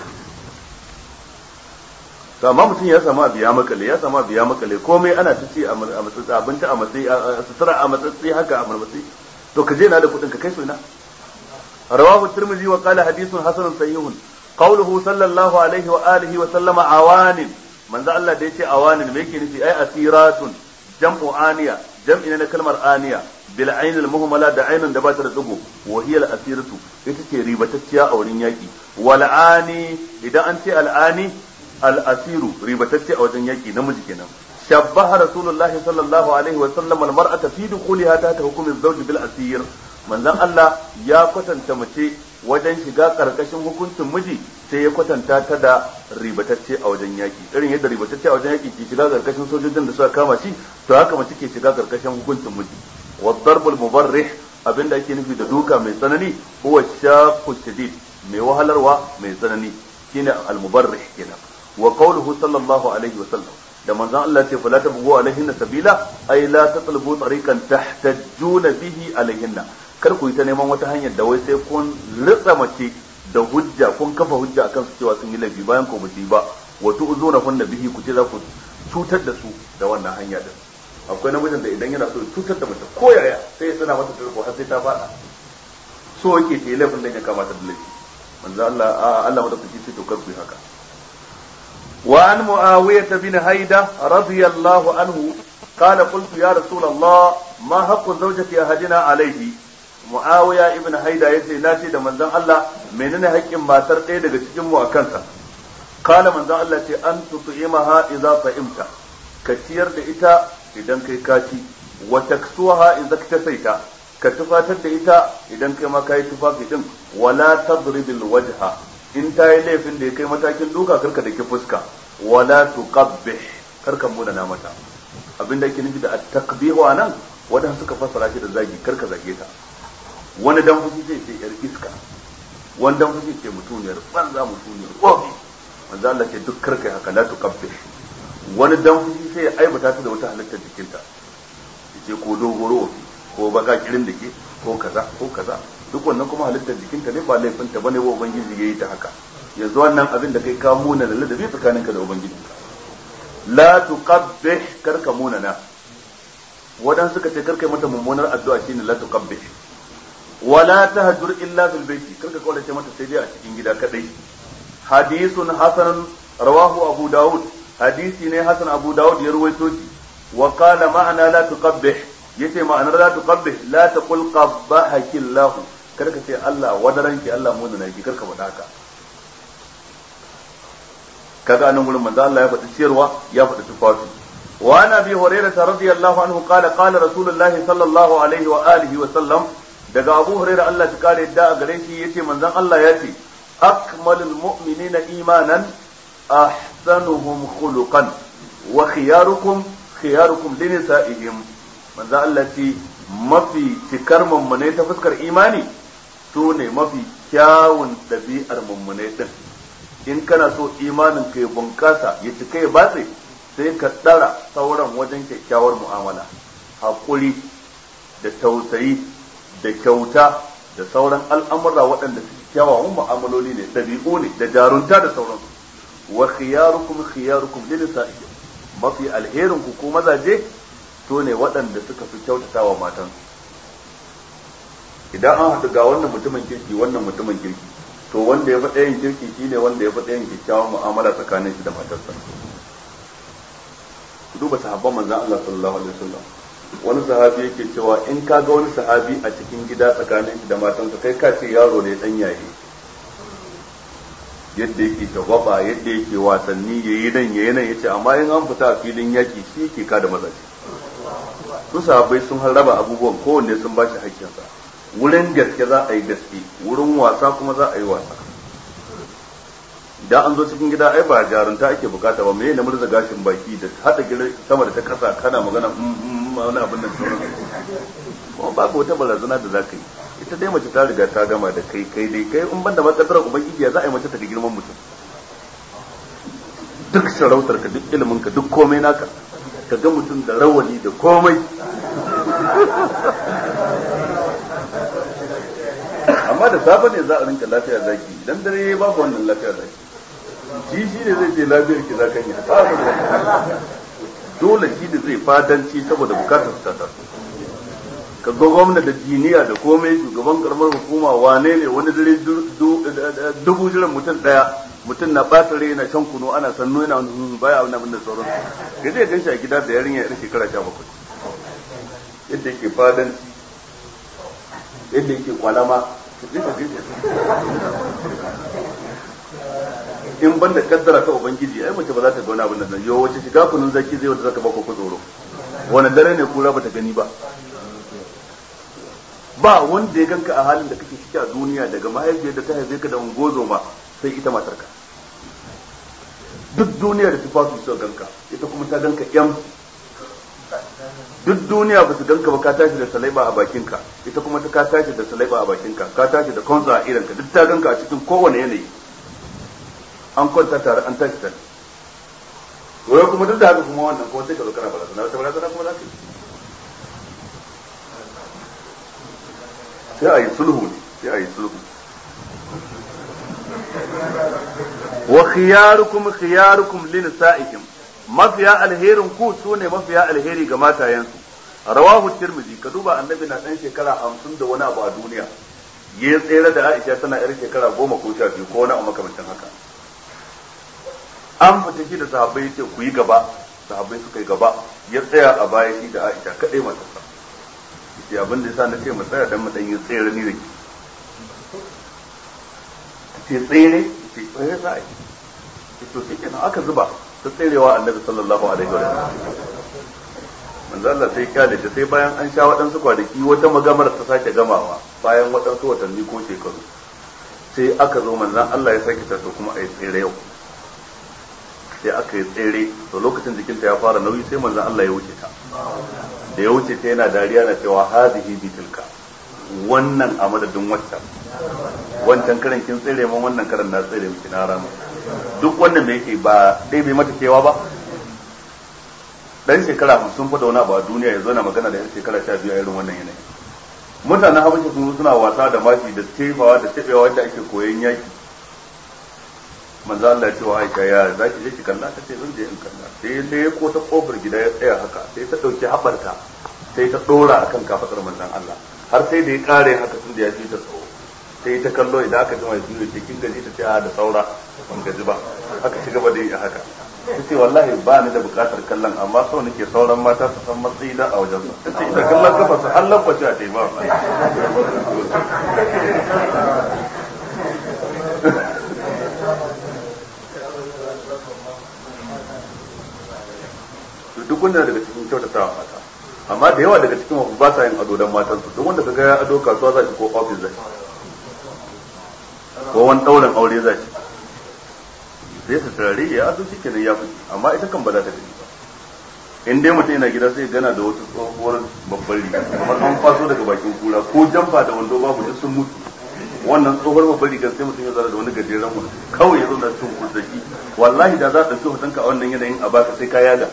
to amma mutum ya samu abiya makale ya samu abiya makale komai ana ta ci a matsatsi abinci a matsayi a sutura a matsatsi haka a marmatsi to ka je na da kudin ka kai su ina rawahu tirmidhi wa qala hadithun hasanun sahihun qawluhu sallallahu alaihi wa alihi wa sallama awanin manzo Allah da yace awanin me yake nufi ai asiratun jam'u aniya jam'i ne na kalmar aniya bil ayn al muhmala da ainun da ba ta da dugo wa hiya al asiratu ita ce ribatacciya a wurin yaki wal ani idan an ce al ani al asiru ribatacce a wajen yaki namiji kenan shabbaha rasulullahi sallallahu alaihi wa sallam almar'ata fi dukhuliha ta hukm az-zawj bil asir manzon Allah ya kwatanta mace wajen shiga karkashin hukuncin miji sai ya kwatanta ta da ribatacce a wajen yaki irin yadda ribatacce a wajen yaki ke shiga karkashin sojojin da suka kama shi to haka mace ke shiga karkashin hukuncin miji wa darbul mubarrih abinda ake nufi da duka mai tsanani huwa shaqqu shadid mai wahalarwa mai tsanani shine al mubarrih kenan wa qawluhu sallallahu alaihi wa sallam da manzon Allah ce fala tabu alaihinna sabila ay la tatlubu tariqan tahtajjuna bihi alaihinna kar ku yi ta neman wata hanyar da wai sai kun ritsa mace da hujja kun kafa hujja akan su cewa sun yi laifi bayan ko basu yi ba wa tu'zuna hunna bihi ku ce za ku cutar da su da wannan hanya din akwai namijin da idan yana so ya cutar da mace ko yaya sai ya sana mata turko har sai ta fada so yake ta yi laifin da ya kamata da laifi manzo Allah Allah madaukaki sai to kar ku yi haka وعن معاوية بن هيدة رضي الله عنه قال قلت يا رسول الله ما حق زوجة أحدنا عليه معاوية ابن هيدة يتي ناشي دا منزان الله منين حق ما ترقي دا cikin mu akansa قال منزان الله تي أن تطعمها إذا طعمت كثير da ita idan kai kaci wa taksuha idza ktasaita ka tufatar da ita idan kai ma kai tufafi din wala tadribil wajha in ta yi laifin da ya kai matakin duka karka da ke fuska wala tuqabbih karka muna na mata abinda yake nufi da at-taqbih wa nan wadanda suka fassara shi da zagi karka zage ta wani dan fushi sai ce yar iska wani dan fushi ce mutuniyar banza mutuniyar wofi manzo Allah ce duk karka haka la tuqabbih wani dan fushi sai ya aibata ta da wata halittar jikinta yace ko dogoro ko baka kirin dake ko kaza ko kaza duk wannan kuma halittar jikinta ne ba laifinta bane ba ubangiji yayi ta haka yanzu wannan abin da kai ka muna da ladabi tsakaninka da ubangiji la tuqabbih karka muna na wadan suka ce karka mata mummunar addu'a shine la tuqabbih wala tahjur illa fil baiti karka kaulace mata sai dai a cikin gida kadai hadithun hasan rawahu abu daud hadisi ne hasan abu daud ya ruwaito shi wa qala ma'ana la tuqabbih yace ma'anar la tuqabbih la taqul qabbahaki Allah karka ce Allah wadaranki Allah mu da naki karka faɗa haka kaga anan gurin manzo Allah ya faɗi ciyarwa ya faɗi tufafi wa ana bi hurairah radiyallahu anhu qala qala rasulullahi sallallahu alaihi wa alihi wa sallam daga abu hurairah Allah ya kare da a gare shi yace manzon Allah ya ce akmalul mu'minina imanan ahsanuhum khuluqan wa khiyarukum khiyarukum linisa'ihim manzo Allah ce mafi cikar mummune ta fuskar imani su ne mafi kyawun ɗabi'ar mummune din in kana so imanin ka ya bunkasa ya cika ya batse sai ka tsara sauran wajen kyakkyawar mu'amala haƙuri da tausayi da kyauta da sauran al'amura waɗanda suke kyawawan mu'amaloli ne ɗabi'u ne da jarunta da sauransu wa khiyarukum khiyarukum linisa'ihim mafi alherin ku ko mazaje to ne waɗanda suka fi kyautata wa matansu idan an haɗu ga wannan mutumin kirki wannan mutumin kirki to wanda ya faɗa yin kirki shine wanda ya faɗa yin kyakkyawan mu'amala tsakanin shi da matarsa duba sahabban manzon Allah sallallahu alaihi wasallam wani sahabi yake cewa in ka ga wani sahabi a cikin gida tsakanin shi da matansa kai ka ce yaro ne dan yaye yadda yake shagwaba yadda yake wasanni yayi nan yayi nan yace amma in an fita a filin yaki shi yake ka da mazaje su sahabbai sun harraba abubuwan kowanne sun bashi hakkinsa wurin gaske za a yi gaske wurin wasa kuma za a yi wasa idan an zo cikin gida ai ba jarunta ake bukata ba me ne murza gashin baki da hada gida sama da ta kasa kana magana wani abin nan sauran kuma babu wata barazana da zaka yi ita dai mace ta riga ta gama da kai kai dai kai in banda matsalar ubangiji za a yi mace ta da girman mutum duk sarautar ka duk ilimin ka duk komai naka ka ga mutum da rawani da komai amma da safe ne za a rinka lafiya zaki idan dare babu wannan lafiya zaki shi shi ne zai ce lafiyar ki za kan yi dole shi ne zai fadanci saboda bukatar ta taso ka ga gwamna da jiniya da komai shugaban karamar hukuma wane ne wani dare dubu jiran mutum daya mutum na ɓata rai yana shan kuno ana sannu yana wani baya wani abin da sauran ka zai gan shi a gida da yarinya yar shekara sha bakwai yadda yake fadanci yadda yake kwalama in banda kaddara ta ubangiji ai mace ba za ta ga wani abin nan yo wace shiga kunun zaki zai wata zaka bako ku tsoro wani dare ne kura bata gani ba ba wanda ya ganka a halin da kake ciki a duniya daga mahaifiyar da ta haife ka da ungozo ma sai ita matarka duk duniya da tufafi su ganka ita kuma ta ganka yan duk duniya ba su ganka ba ka tashi da salaiba a bakinka ita kuma ta ka tashi da salaiba a bakinka ka tashi da konza a idanka duk ta ganka a cikin kowane yanayi an kwanta tare an tashi tare wai kuma duk da haka kuma wannan kuma sai ka zo kana barazana ta barazana kuma za ka yi sai a yi sulhu ne sai a yi sulhu wa khiyarukum khiyarukum linisa'ihim mafiya alherin ku sune mafiya alheri ga matayensu rawahu tirmidhi ka duba annabi na dan shekara hamsin da wani abu a duniya ya tsere da Aisha tana yar shekara goma ko sha biyu ko wani abu makamancin haka an fita shi da sahabbai yace ku yi gaba sahabbai suka yi gaba ya tsaya a baya shi da Aisha kadai matarsa yace abin da yasa nace mu tsaya dan mu dan yi tsere ni da ki ce tsere ce tsere sai to sai kenan aka zuba ta tserewa annabi sallallahu alaihi wa sallam manzo Allah sai kyale ta sai bayan an sha waɗansu kwanaki wata magamar ta sake gamawa bayan waɗansu watanni ko shekaru sai aka zo manzon Allah ya sake ta to kuma ai tsere yau sai aka yi tsere to lokacin jikinta ya fara nauyi sai manzon Allah ya wuce ta da ya wuce ta yana dariya na cewa hadihi bitilka wannan a madadin waccan wancan karan kin tsere man wannan karan na tsere miki na rama duk wannan da yake ba dai bai mata kewa ba dan shekara hamsin fa da wani abu a duniya ya zo na magana da yan shekara sha biyu a irin wannan yanayi mutanen habasha sun suna wasa da mashi da tefawa da tabewa wanda ake koyon yaki manzo Allah ya ce wa Aisha ya zaki je ki kalla ta ce zan je in kalla sai sai ko ta kofar gida ya tsaya haka sai ta dauki habarta sai ta dora akan kafadar manzon Allah har sai da ya kare haka tun da ya ji ta tsawo sai ta kallo idan aka ji mai biyu ce kin gaji ta ce a da saura ban gaji ba aka ci gaba da yi haka ta ce wallahi ba ni da bukatar kallon amma sau nake sauran mata su san matsayi da a wajen su ta ce ita kallon kafa su har lambace a taima duk wanda daga cikin kyautatawa mata amma da yawa daga cikin wasu ba sa yin ado don matansu duk wanda kaga ya ado kasuwa za shi ko ofis za shi ko wani ɗaurin aure za shi sai su turare ya ado shi kenan ya fi amma ita kan ba za ta gani ba in dai mutum yana gida sai gana da wata tsohuwar babbar riga kamar an faso daga bakin kura ko jamfa da wando babu duk sun mutu wannan tsohuwar babbar riga sai mutum ya zara da wani gajeren wani kawai ya zauna cikin kurzaki wallahi da za a ɗauki hotonka a wannan yanayin a baka sai ka yaga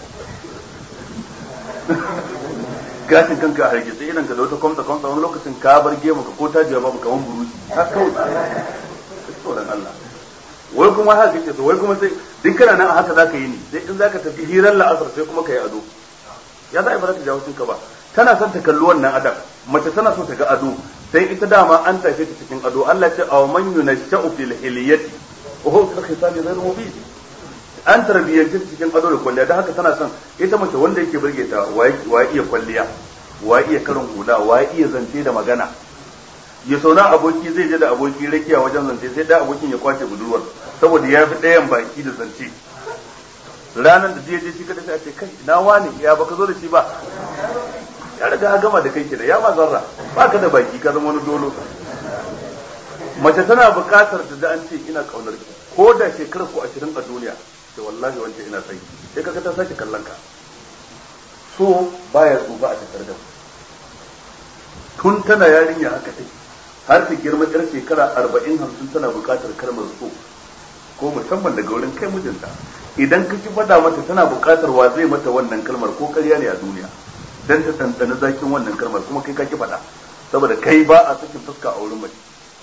gashin kanka a hargitse idan ka da wata kwamta kwamta wani lokacin ka bar gemu ka ko tajiya babu kaman burushi ha kawai tsoron Allah wai kuma haka kake so wai kuma sai duk kana nan a haka zaka yi ni sai in zaka tafi hirar la'asar sai kuma ka yi ado ya za a ba za ta jawo ka ba tana son ta kalli wannan adam mace tana so ta ga ado sai ita dama an tafe ta cikin ado Allah ce aw man yunashau fil hiliyati wa huwa fil khisami ghayr mubin an tarbiyyance cikin ado da kwalliya da haka tana son ita mace wanda yake burge ta wa iya kwalliya wa iya karin hula wa iya zance da magana ya sauna aboki zai je da aboki rakiya wajen zance sai da abokin ya kwace budurwar saboda ya fi ɗayan baki da zance ranar da zai je shi kada sai a ce kai na wani ya baka zo da shi ba ya riga ya gama da kai kenan ya ma zarra ba ka da baki ka zama wani dolo mace tana buƙatar ta da an ce ina kaunar ki ko da shekarar ku ashirin a duniya da wallahi wanda ina sai sai kaga ta sake kallon ka so baya tsufa a tattare da tun tana yarinya haka take har ta girma yar shekara arba'in hamsin tana buƙatar kalmar so ko musamman daga wurin kai mijinta idan ka ki faɗa mata tana buƙatar wa zai mata wannan kalmar ko ƙarya ne a duniya dan ta tantana zakin wannan kalmar kuma kai ka ki faɗa saboda kai ba a sakin fuska a wurin mace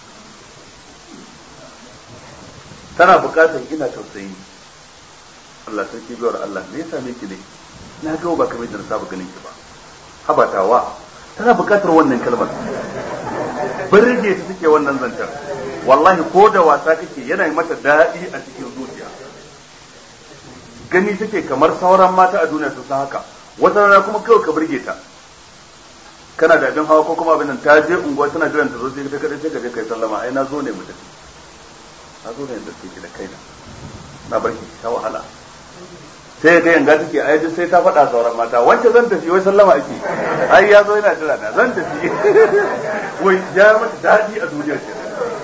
tana buƙatar ina tausayi Allah sarki biyar Allah me yasa miki ne na ga ba kamar da na saba ganin ki ba habatawa tana buƙatar wannan kalmar birge ta take wannan zantar wallahi ko da wasa kake yana mata daɗi a cikin zuciya gani take kamar sauran mata a duniya su san haka wata rana kuma kawai ka birge ta kana da abin hawa ko kuma abin nan ta je unguwa tana jiran ta zo sai ta kada sai ka je kai sallama ai na zo ne mu tafi na zo ne da take da kaina na bar ki ta wahala sai ga yanga take ai duk sai ta faɗa sauran mata wacce zan tafi wai sallama ake ai ya zo yana jira na zan tafi wai ya mata dadi a duniya ce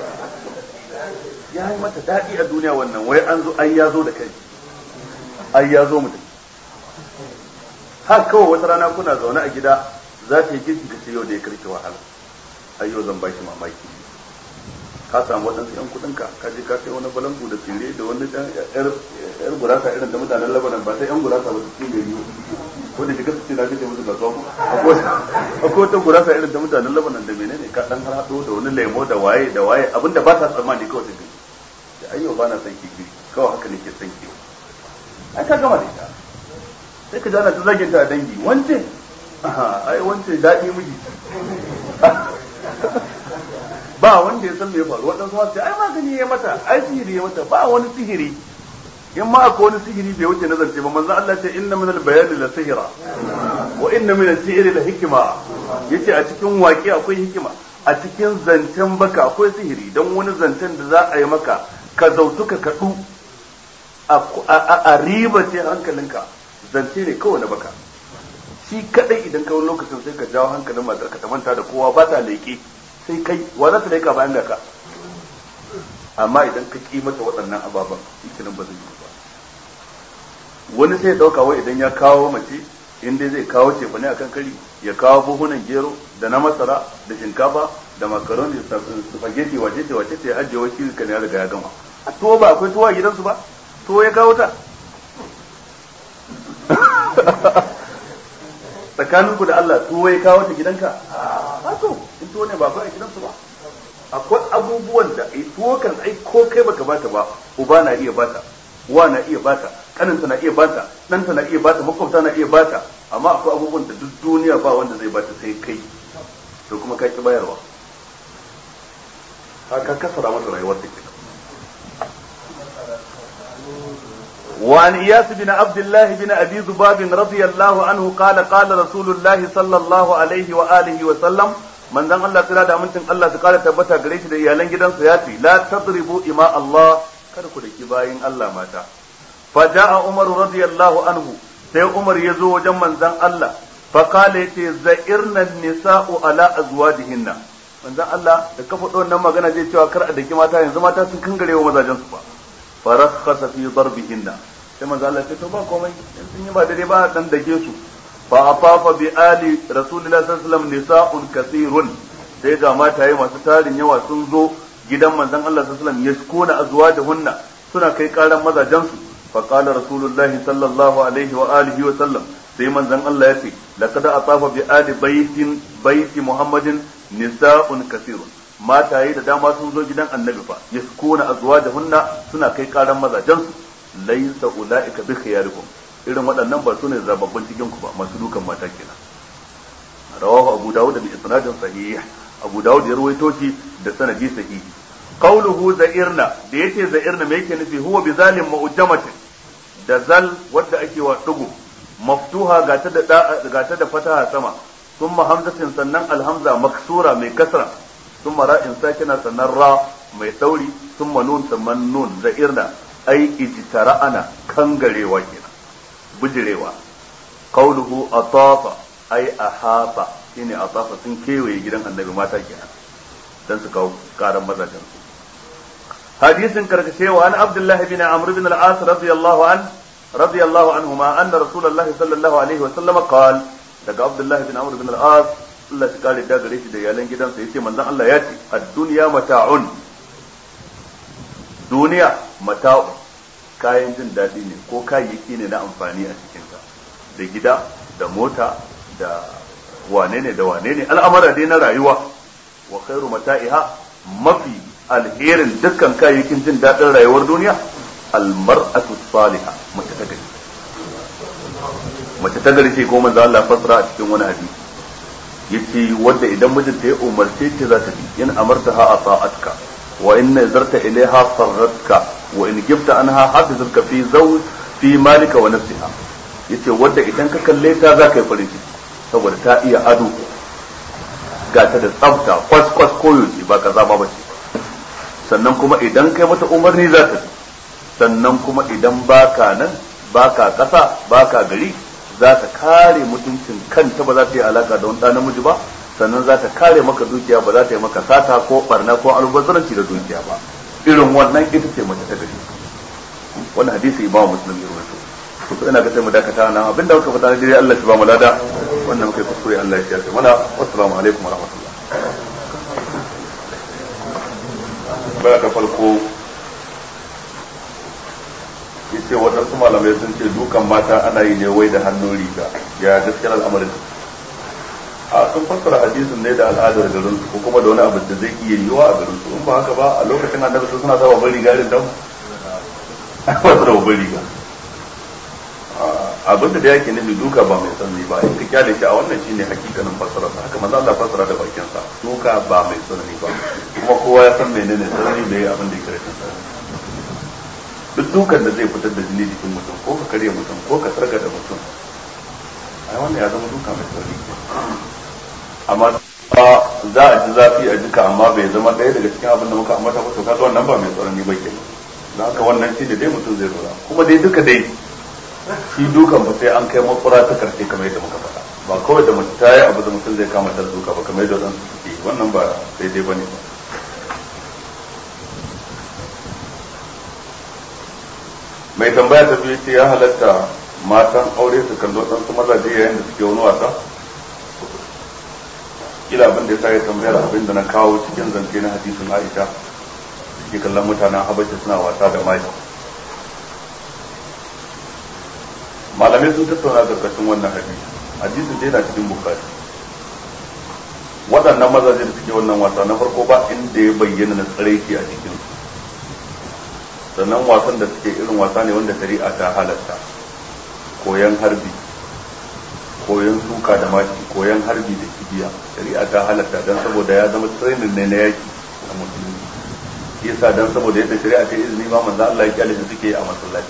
ya yi mata dadi a duniya wannan wai an zo ai ya zo da kai ai ya zo mutum har kawai wata rana kuna zaune a gida za ta yi girki da ce yau da ya karki wahala ai yau zan baki mamaki ka samu waɗansu yan kuɗinka ka je ka sai wani balangu da tsire da wani ɗan yar gurasa irin da mutanen Lebanon ba sai yan gurasa ba su ci gari ko da shiga su ce na kace musu kasuwa akwai wata gurasa irin da mutanen Lebanon da menene ka ɗan haɗo da wani lemo da waye da waye abinda ba ta tsammani kawai ta gani da ayyo ba na son kiki kawai haka nake son kiwo ai ka gama da ita sai ka jana ta zagin ta a dangi wance ai wance daɗi miji ba wanda ya san me ya faru waɗansu wasu ce ai magani ya mata ai sihiri ya mata ba wani sihiri in ma akwai wani sihiri bai wuce nazarce ba manzo Allah ce inna min al-bayani la sihra wa inna min al-sihri la hikma yace a cikin waƙi akwai hikima a cikin zancen baka akwai sihiri dan wani zancen da za a yi maka ka zautuka kaɗu a riba ce hankalinka zance ne kawai na baka shi kadai idan ka wani lokacin sai ka jawo hankalin matar ka ta manta da kowa ba ta leƙe sai kai wa za ta leƙa bayan ga ka amma idan ka ƙi mata waɗannan ababen shi ba zai yi ba wani sai ya ɗauka wai idan ya kawo mace in dai zai kawo cefa ne akan kari ya kawo buhunan gero da na masara da shinkafa da makaroni da spaghetti wace ce wace ce ya ajiye wakili kan ya riga ya gama a tuwo ba akwai tuwo a gidansu ba tuwo ya kawo ta tsakaninku da Allah tuwo ya kawo ta gidanka a to in tuwo ne ba akwai a gidansu ba akwai abubuwan da ai tuwo kan ai ko kai baka bata ba uba na iya bata uwa na iya bata kaninta na iya bata ɗanta na iya bata makwabta na iya bata amma akwai abubuwan da duk duniya ba wanda zai bata sai kai to kuma kai ki bayarwa haka kasara mata rayuwar ta kenan وعن إياس بن عبد الله بن أبي ذباب رضي الله عنه قال قال رسول الله صلى الله عليه وآله وسلم من ذن الله تعالى دامنتن الله تعالى تبتا غريش da iyalan gidansa yace la tadribu ima Allah kada ku daki bayin Allah mata faja'a Umar radiyallahu anhu sai Umar yazo wajen manzon Allah fa qala yace za'irna nisa'u ala azwajihinna manzon Allah da kafa wannan magana zai cewa kar a daki mata yanzu mata sun kangarewa mazajen su ba farakhasa fi darbihinna sai manzo Allah ya ce to ba komai sun yi ba dare ba dan dage su fa afafa bi ali rasulullahi sallallahu alaihi wasallam nisa'un kathirun sai ga mataye masu tarin yawa sun zo gidan manzon Allah sallallahu alaihi wasallam yashkuna azwajahunna suna kai karan mazajen su fa qala rasulullahi sallallahu alaihi wa alihi wa sallam sai manzon Allah ya ce laqad atafa bi ali baitin baiti muhammadin nisa'un kathirun mataye da dama sun zo gidan annabi fa yaskuna azwajahunna suna kai karan mazajen su laysa ulaika bi khiyarikum irin waɗannan ba sune zababbun cikin ku ba masu dukan mata kenan rawahu abu dawud bi isnadin sahih abu dawud ya rawaito shi da sanadi sahihi qawluhu za'irna da yace za'irna me yake nufi huwa bi zalim mu'jamatin da zal wadda ake wa dugu maftuha gata da gata da fataha sama thumma hamzatin sannan alhamza maksura mai kasra ثم راء ساكنة سنن را mai dauri ثم نون ثم نون زئرنا ai ijtara'ana kangarewa kenan bujirewa qauluhu atafa ai ahata shine atafa sun kewaye gidan annabi mata kenan dan su kawo karan mazajen su hadisin karkashewa an abdullahi bin amr bin al-as radiyallahu an radiyallahu anhuma anna rasulullahi sallallahu alaihi wa sallam qala daga abdullahi bin amr bin al-as Allah ya kare da gare shi da iyalan gidansa yace manzon Allah ya ce ad-dunya mata'un duniya mata'un kayan jin dadi ne ko kayayyaki ne na amfani a cikin ta da gida da mota da wane ne da wane ne al'amara dai na rayuwa wa khairu mata'iha mafi alherin dukkan kayayyakin jin dadin rayuwar duniya al-mar'atu salihah mace ta gari mace ta gari ce ko manzo Allah fasara a cikin wani hadisi yace wanda idan mijinta ya umarce ta za ta bi in amartaha ata'atka wa in nazarta ilaiha sarratka wa in gibta anha hadathaka fi zawj fi malika wa nafsiha yace wanda idan ka kalle ta za ka yi farin ciki saboda ta iya ado ga ta da tsafta kwas kwas koyo ce ba kaza ba bace sannan kuma idan kai mata umarni za ta sannan kuma idan baka nan baka kasa baka gari za ta kare mutuncin kanta ba za ta yi alaka da wani ɗan namiji ba sannan za ta kare maka dukiya ba za ta yi maka sata ko barna ko albazaranci da dukiya ba irin wannan ita ce mace ta gari wannan hadisi imamu muslim ya rawaito to ina ga sai mu dakata nan abinda muka fada dai Allah ya ba mu lada wannan muka kuskure Allah ya yarda mana assalamu alaikum wa rahmatullah baya ta farko yace wadansu malamai sun ce dukan mata ana yi ne wai da hannun riga ya gaskiyar al'amarin a sun fassara hadisin ne da al'adar garin su ko kuma da wani abu da zai iya yiwa a garin su in ba haka ba a lokacin annabi suna sa babban riga irin dan ba su da babban riga abin da yake nufi duka ba mai tsanani ba in ka kyale shi a wannan shine hakikanin fassara sa haka manzo Allah fassara da bakin sa duka ba mai tsanani ba kuma kowa ya san menene tsanani bai abin da yake rashin tsanani duk dukan da zai fitar da jini jikin mutum ko ka karya mutum ko ka sarga da mutum ai wannan ya zama duka mai tsanani amma za a ji zafi a jika amma bai zama ɗaya daga cikin abin da muka ambata ba to kaga wannan ba mai tsanani ba kenan dan haka wannan shi da dai mutum zai lura kuma dai duka dai shi dukan ba sai an kai makura ta karshe kamar yadda muka faɗa ba kawai da mutum ta yi abu da mutum zai kama ta duka ba kamar yadda wadansu suke wannan ba daidai ba ne ba mai tambaya ta biyu ce ya halatta matan aure su kallo ɗansu mazaje yayin da suke wani wasa kila abin da ya sa ya tambayar abin da na kawo cikin zance na hadisin Aisha suke kallon mutanen Habasha suna wasa da mali malamai sun tattauna karkashin wannan hadisi hadisin dai na cikin Bukhari waɗannan mazaje da suke wannan wasa na farko ba inda ya bayyana na tsaraiki a cikin sannan wasan da suke irin wasa ne wanda shari'a ta halatta koyan harbi koyan suka da maki koyan harbi da kibiya shari'a ta halatta dan saboda ya zama training ne na yaki na musulunci shi yasa dan saboda yadda shari'a ta izini ma manzo Allah ya kyale su suke a masallaci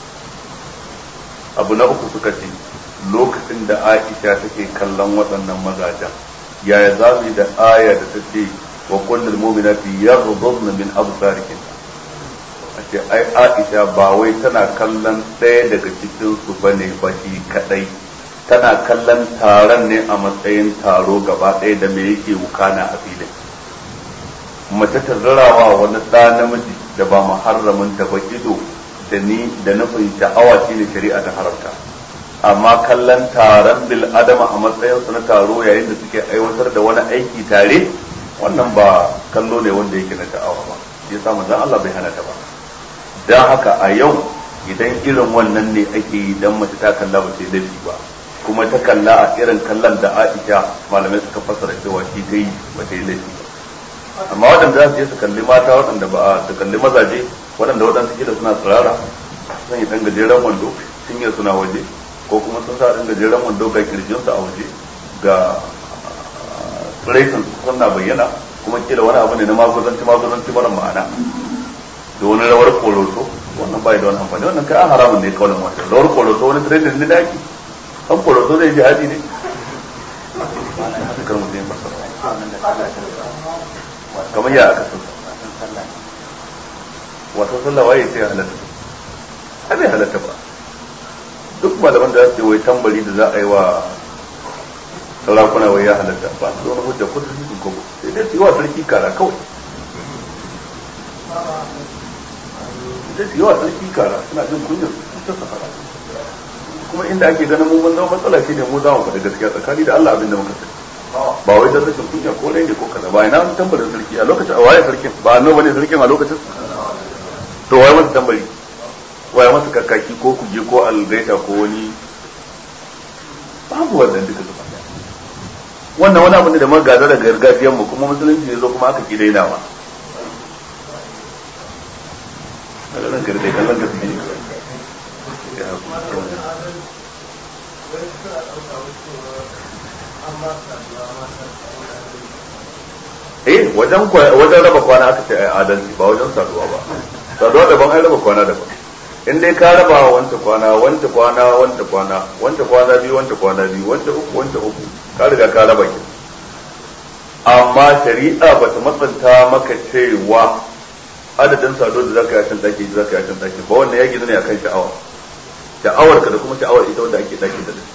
abu na uku suka ce lokacin da Aisha take kallon waɗannan mazajen yaya za mu da aya da ta ce wa kullul mu'minati yaghdudna min absarihin ce ai Aisha ba wai tana kallon ɗaya daga cikin su bane ba shi kadai tana kallon taron ne a matsayin taro gaba ɗaya da me yake wukana a filin mace ta zarawa wani ɗa namiji da ba muharramin ta ba ido da ni da nufin sha'awa shine shari'a ta haramta amma kallon taron bil adama a matsayin su na taro yayin da suke aiwatar da wani aiki tare wannan ba kallo ne wanda yake na sha'awa ba yasa manzon Allah bai hana ta ba dan haka a yau idan irin wannan ne ake yi dan mace ta kalla ba sai laifi ba kuma ta kalla a irin kallon da Aisha malamai suka fassara cewa shi ta yi ba ta yi laifi ba amma waɗanda za su je su kalli mata waɗanda ba su kalli mazaje waɗanda waɗansu ke da suna tsirara sun yi ɗan gajeren wando sun yi suna waje ko kuma sun sa ɗan gajeren wando ga kirjinsu a waje ga tsiraitin suna bayyana kuma kila wani abu ne na maguzanci maguzanci mara ma'ana da wani rawar koloso wannan bai da wani amfani wannan kai an haramun ne kawai wata rawar koloso wani training ne da ake an koloso zai jihadi ne kamar ya aka sun wasan sallah waye sai halatta ai bai halatta ba duk malaman da za su wai tambari da za a yi wa sarakuna wai ya halatta ba su wani hujja ko su sun kogo sai dai su yi wa sarki kara kawai sai su yi wa sarki kara suna jin kunyar su ta safara kuma inda ake ganin mun zama matsala shi ne mu za mu faɗi gaskiya tsakani da Allah abin da muka sani ba wai da rashin kunya ko rai ne ko kaza ba ina mun tambarin sarki a lokacin a waye sarkin ba annabi ne sarkin a lokacin to waye masa tambari waye masa kakaki ko kuje ko algaita ko wani babu wannan duka zuba wannan wani abu ne da magaza daga gargajiyar mu kuma musulunci ne zo kuma aka ki dainawa daga nan gargai kallon ka ne eh wajen wajen raba kwana aka ce ai adalci ba wajen saduwa ba saduwa daban ai raba kwana daban in dai ka raba wanta kwana wanta kwana wanta kwana wanta kwana biyu wanta kwana biyu wanta uku wanta uku ka riga ka raba ki amma shari'a bata matsanta maka cewa adadin sado da zaka yi a can daki zaka yi a can daki ba wannan ya gina ne akan sha'awa sha'awar ka da kuma sha'awar ita wanda ake daki da ita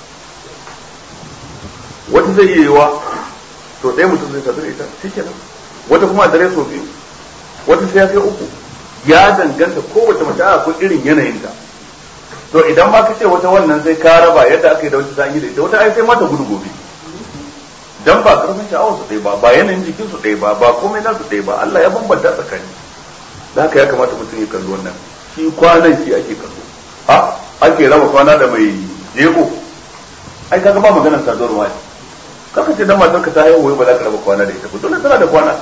wata zai iya yiwa to ɗaya mutum zai sadu da ita shikenan wata kuma a dare so biyu wata sai ya kai uku ya danganta kowace mace a akwai irin yanayinta to idan ma ka ce wata wannan sai ka raba yadda aka yi da wata ta yi da ita wata ai sai mata gudu gobe dan ba karfin sha'awar su ɗaya ba ba yanayin jikin su ɗaya ba ba komai nasu ɗaya ba Allah ya bambanta tsakani da haka ya kamata mutum ya kalli wannan shi kwanan shi ake kallo a ake raba kwana da mai jego ai kaga ba maganar saduwar ma kaka ce dan matar ka ta haihu wai ba za ka raba kwana da ita ba dole tana da kwana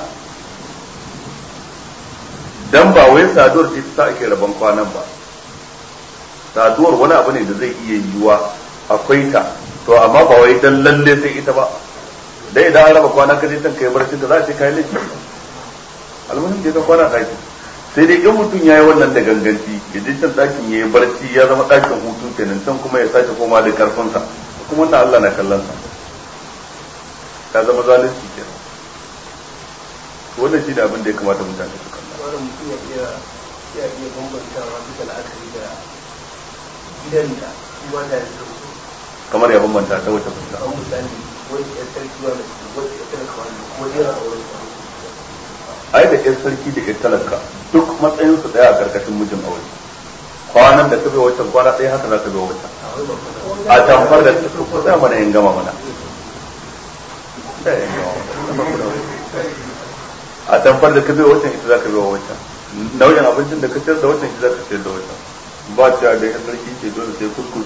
dan ba wai saduwar ce ta ake raban kwanan ba saduwar wani abu ne da zai iya yiwuwa akwai ta to amma ba wai dan lalle sai ita ba dai idan an raba kwana kaje tan kai barci da za a ce kai laifi almuhim dai ka kwana daki sai dai in mutum yayi wannan da ganganci ya je can dakin yayi barci ya zama dakin hutu kenan can kuma ya sake koma da karfin sa kuma wannan Allah na kallon sa ta zama zalunci kenan wannan shi ne abin da ya kamata mutane su kalla wannan mutum ya iya ya iya bambantawa bisa la'akari da gidan da kuma da kamar ya bambanta ta wata fuska kamar misali wani ya sarki wa wani ya talaka wani kuma jira a wurin ai da ƴan sarki da ƴan talaka duk matsayin su daya a karkashin mijin aure kwanan da ka bai wancan kwana ɗaya haka za ka bai wancan a tamfar da ku tsaya mana yin gama mana a tamfar da ka bai wancan ita za ka bai wancan nauyin abincin da ka sayar da wancan ita za ka sayar da wancan ba ta da ƴan sarki ce dole sai kuskus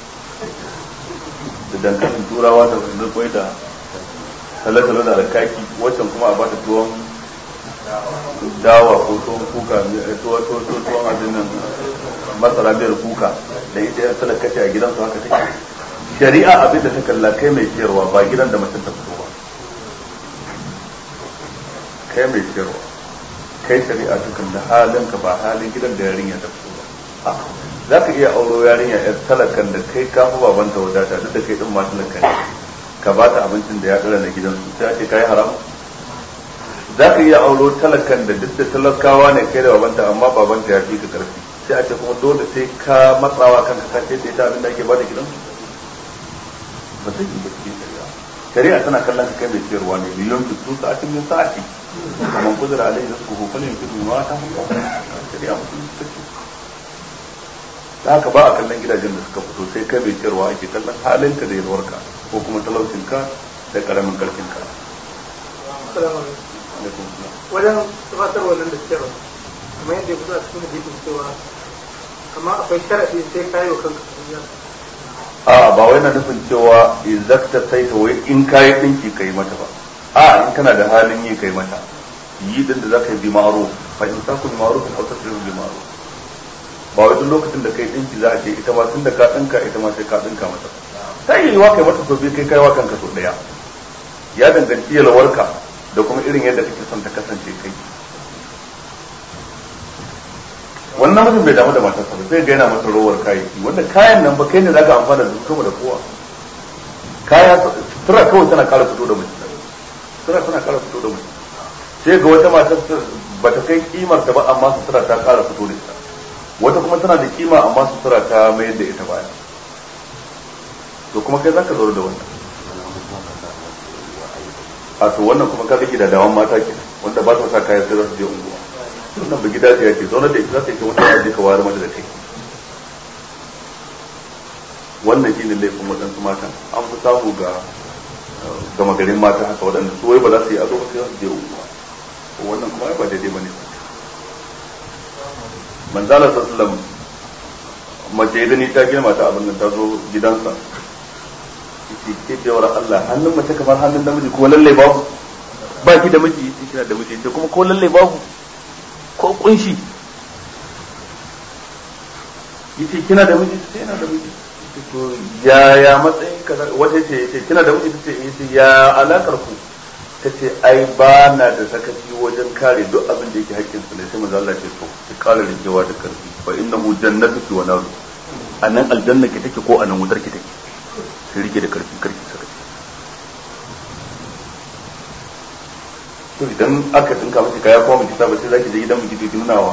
da dankalin turawa da zurkwai da talatalo da alkaki wancan kuma a bata tuwon dawa ko tuwon kuka tuwon abin nan masara biyar kuka da ita yan talakaci a gidansu haka take shari'a abin da ta kalla kai mai ciyarwa ba gidan da mutum ta fito ba kai mai ciyarwa kai shari'a ta kalla halinka ba halin gidan da yarinya ta fito ba za ka iya auro yarinya yar talakan da kai ka fi babanta wadata duk da kai din ma talaka ne ka ba ta abincin da ya tsara na gidansu sai a ce kai haram za ka iya auro talakan da duk da talakawa ne kai da babanta amma babanta ya fi ka karfi sai a ce kuma dole sai ka matsawa kanka ka ce ta abin da ake ba da gidansu ba sai ki ba cikin shari'a shari'a tana kallon ka kai mai ciyarwa ne miliyon fitu sa'atin min sa'ati kamar kudura alaihi rizquhu falin fitu ma ta hukuma shari'a mutum take da haka ba a kallon gidajen da suka fito sai kai bai ciyarwa ake kallon halinka da yalwarka ko kuma talaucinka da karamin karfinka wajen tabbatar wannan da ciyarwa kamar yadda ya fito a cikin hadisin cewa amma akwai sharaɗi sai ka yi wa kanka kariya a ba wai na nufin cewa izakta sai ta wai in kayi dinki kai mata ba a in kana da halin yi kai mata yi din da zaka yi bi ma'ruf fa in saku bi ma'ruf fa tasrifu bi ma'ruf ba wai duk lokacin da kai dinki za a ce ita ma tun da ka dinka ita ma sai ka dinka mata sai yi wa kai mata so biyu kai kai wa kanka so daya ya danganci yalwarka da kuma irin yadda kake son ta kasance kai wannan mutum bai damu da matarsa ba sai ga yana masa rowar kayayyaki wanda kayan nan ba kai ne zaka amfana da su kuma da kowa kaya tura kawai tana kara fito da mutum tura tana kara fito da mutum sai ga wata matar bata kai kimar ta ba amma sutura ta kara fito da ita wata kuma tana da kima amma sutura ta mayar da ita baya to kuma kai zaka zauro da wannan a to wannan kuma ka rike da dawan mata ke wanda ba ta sa kayan sai za su je unguwa wannan bugi dace ya ce zaunar da ita za ta yi wata yaji ka wayar mata da kai wannan shine laifin waɗansu mata an fi samu ga gama garin mata haka waɗanda su wai ba za su yi ado ba sai za su je unguwa wannan kuma ba daidai ba ne manzala sallam mace da ni ta girma ta abin da ta zo gidansa yace ke cewar Allah hannun mace kamar hannun namiji ko lalle babu ba ki da miji yace kina da miji yace kuma ko lalle babu ko kunshi yace kina da miji sai ina da miji to ya ya matsayin kaza wata ce yace kina da miji tace yace ya alakar ku tace ai ba na da sakaci wajen kare duk abin da yake haƙƙin su ne sai manzo Allah ce to ki kare rikewa da karfi fa innahu jannatuki wa naru anan aljanna ki take ko anan wutar ki take ki rike da karfi karfi sakaci to idan aka dinka miki kaya kuma miki saba sai zaki je gidan miki ki nunawa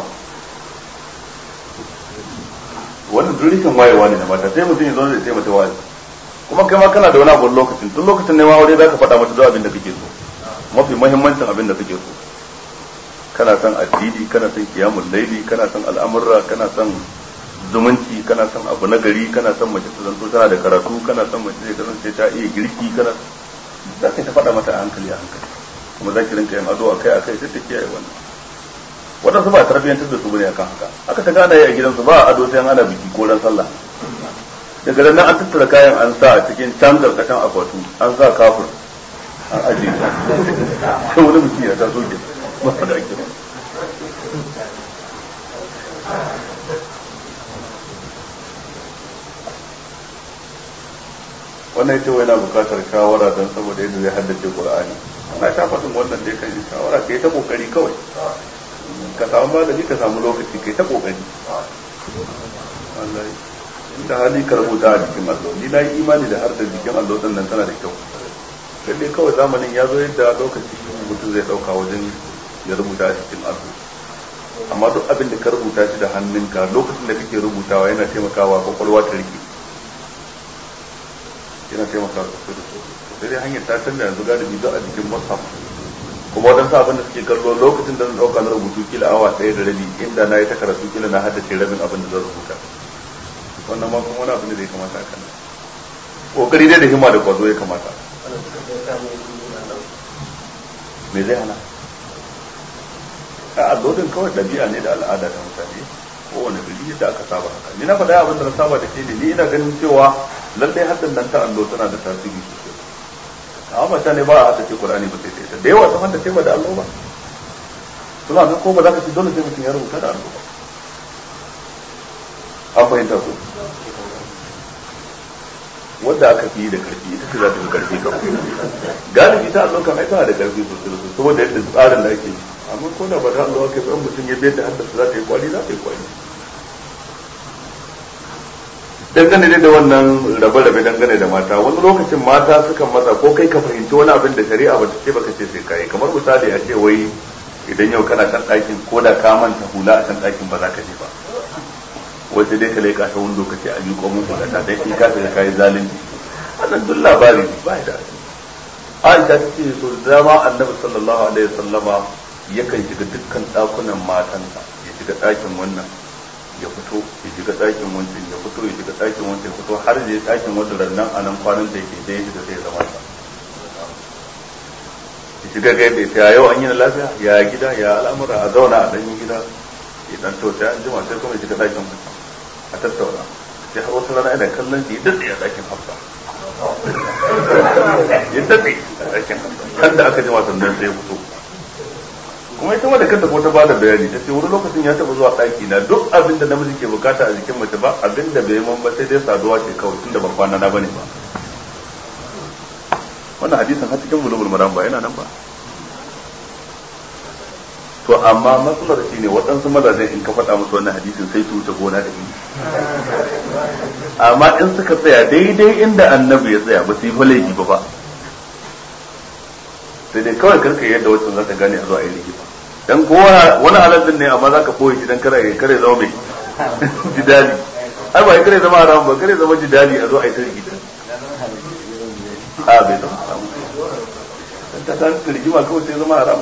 wannan durikan wayewa ne na mata sai mutum ya zo da sai mata waye kuma kai ma kana da wani abu lokacin tun lokacin ne ma aure zaka faɗa mata duk abin da kake so mafi muhimmancin abin da kake so kana son addini kana son kiyamul laili kana son al'amurra kana son zumunci kana son abu na gari kana son mace ta zanto tana da karatu kana son mace ta kasance ta iya girki kana za ka ta faɗa mata a hankali a hankali kuma za ki rinka yin ado akai akai sai ta kiyaye wannan waɗansu ba tarbiyyantar da su bane akan haka aka ta gane a gidansu ba ado sai an ana biki ko ran sallah daga nan an tattara kayan an sa a cikin can karkashin akwatu an sa kafur an ajiye sai wani mutum ya taso ke ba da ake ba wannan ita yana bukatar shawara don saboda yadda zai haddace Qur'ani ana shafatin wannan dai kan shawara kai ta kokari kawai ka samu malami ka samu lokaci kai ta kokari wallahi inda hali ka rubuta a jikin allo ni na yi imani da har da jikin allo din nan tana da kyau sai dai kawai zamanin ya zo yadda lokaci mutum zai dauka wajen ya rubuta a cikin allo amma duk abin da ka rubuta shi da hannunka lokacin da kake rubutawa yana taimakawa kwakwalwa ta rike yana taimaka sosai da sosai sai dai hanyar ta canza yanzu galibi za a jikin whatsapp kuma waɗansu abin da suke kallo lokacin da zan ɗauka na rubutu kila awa ɗaya da rabi inda na yi ta karatu kila na haddace rabin abin da zan rubuta wannan ma kuma wani abin da zai kamata a kan kokari dai da himma da kwazo ya kamata me zai hana a allodin kawai ɗabi'a ne da al'ada ta mutane kowane gari yadda aka saba haka ni na faɗa abin da na saba da ke ne ni ina ganin cewa lallai haddin nan ta allo tana da tasiri sosai amma mutane ba a haddace Qur'ani ba sai sai ta da yawa sun haddace ba da allo ba suna ga ko ba za ka ci dole sai mutum ya rubuta da allo ba an fahimta ko wanda aka fi da karfi ita ce za ta fi karfi kawai galibi ta allo kan ai tana da karfi sosai sosai saboda yadda tsarin da ake yi amma ko da ba da allo ake ban mutum ya biyar da haddasa za ta yi kwali za ta yi kwali dangane da wannan rabe-rabe dangane da mata wani lokacin mata sukan matsa ko kai ka fahimci wani abin da shari'a ba ta ce baka ce sai kai kamar misali a ce wai idan yau kana kan ɗakin ko da ka manta hula a kan ɗakin ba za ka je ba wai sai dai ka leƙa ta wando ka ce a miƙo mun hula ta dai ka ga kai zalunci wannan duk labari ne ba da Aisha ta ce so dama Annabi sallallahu alaihi wasallama yakan shiga dukkan ɗakunan matansa ya shiga ɗakin wannan ya fito ya shiga ɗakin wancan ya fito ya shiga ɗakin wancan ya fito har ya ɗakin wancan nan a nan kwanan da yake dai shiga sai zama sa ya shiga ga yadda ya yau an yi na lafiya ya gida ya al'amura a zauna a ɗanyen gida ya ɗan to sai an jima sai kuma ya shiga ɗakin wancan a tattauna sai har wasu rana yana kallon shi ya daɗe a ɗakin hafsa ya daɗe a ɗakin hafsa kan da aka jima sannan sai ya fito kuma ita ma da kanta ko ta bada bayani ta ce wani lokacin ya taba zuwa ɗaki na duk abin da namiji ke bukata a jikin mace ba abin da bai man ba sai dai saduwa ce kawai tunda ba kwana na bane ba wannan hadisin har cikin bulugul maram ba yana nan ba to amma matsalar shi ne waɗansu mazajen in ka faɗa musu wannan hadisin sai su wuce gona da ini amma in suka tsaya daidai inda annabi ya tsaya ba su yi laifi ba ba sai dai kawai karka yadda wacce za ta gane a zuwa yi rigima dan ko wani halal din ne amma za ka koyi shi dan kare kare zama mai jidali ai ba kare zama haram ba kare zama jidali a zo a yi ta rigima a bai zama haram dan ta san rigima kawai sai zama haram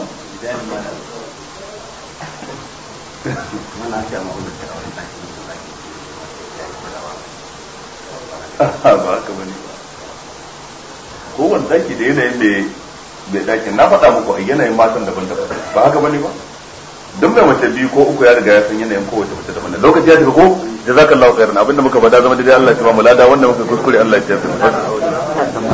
ba haka bane kowane daki da yanayin da bai dakin na faɗa muku a yanayin matan daban-daban ba haka bane ba don mai mace biyu ko uku ya riga ya san yanayin kowace mace daban lokaci ya tafi ko jazakallahu khairan abinda muka faɗa zama daidai Allah ya ba mu lada wanda muka kuskure Allah ya tsaya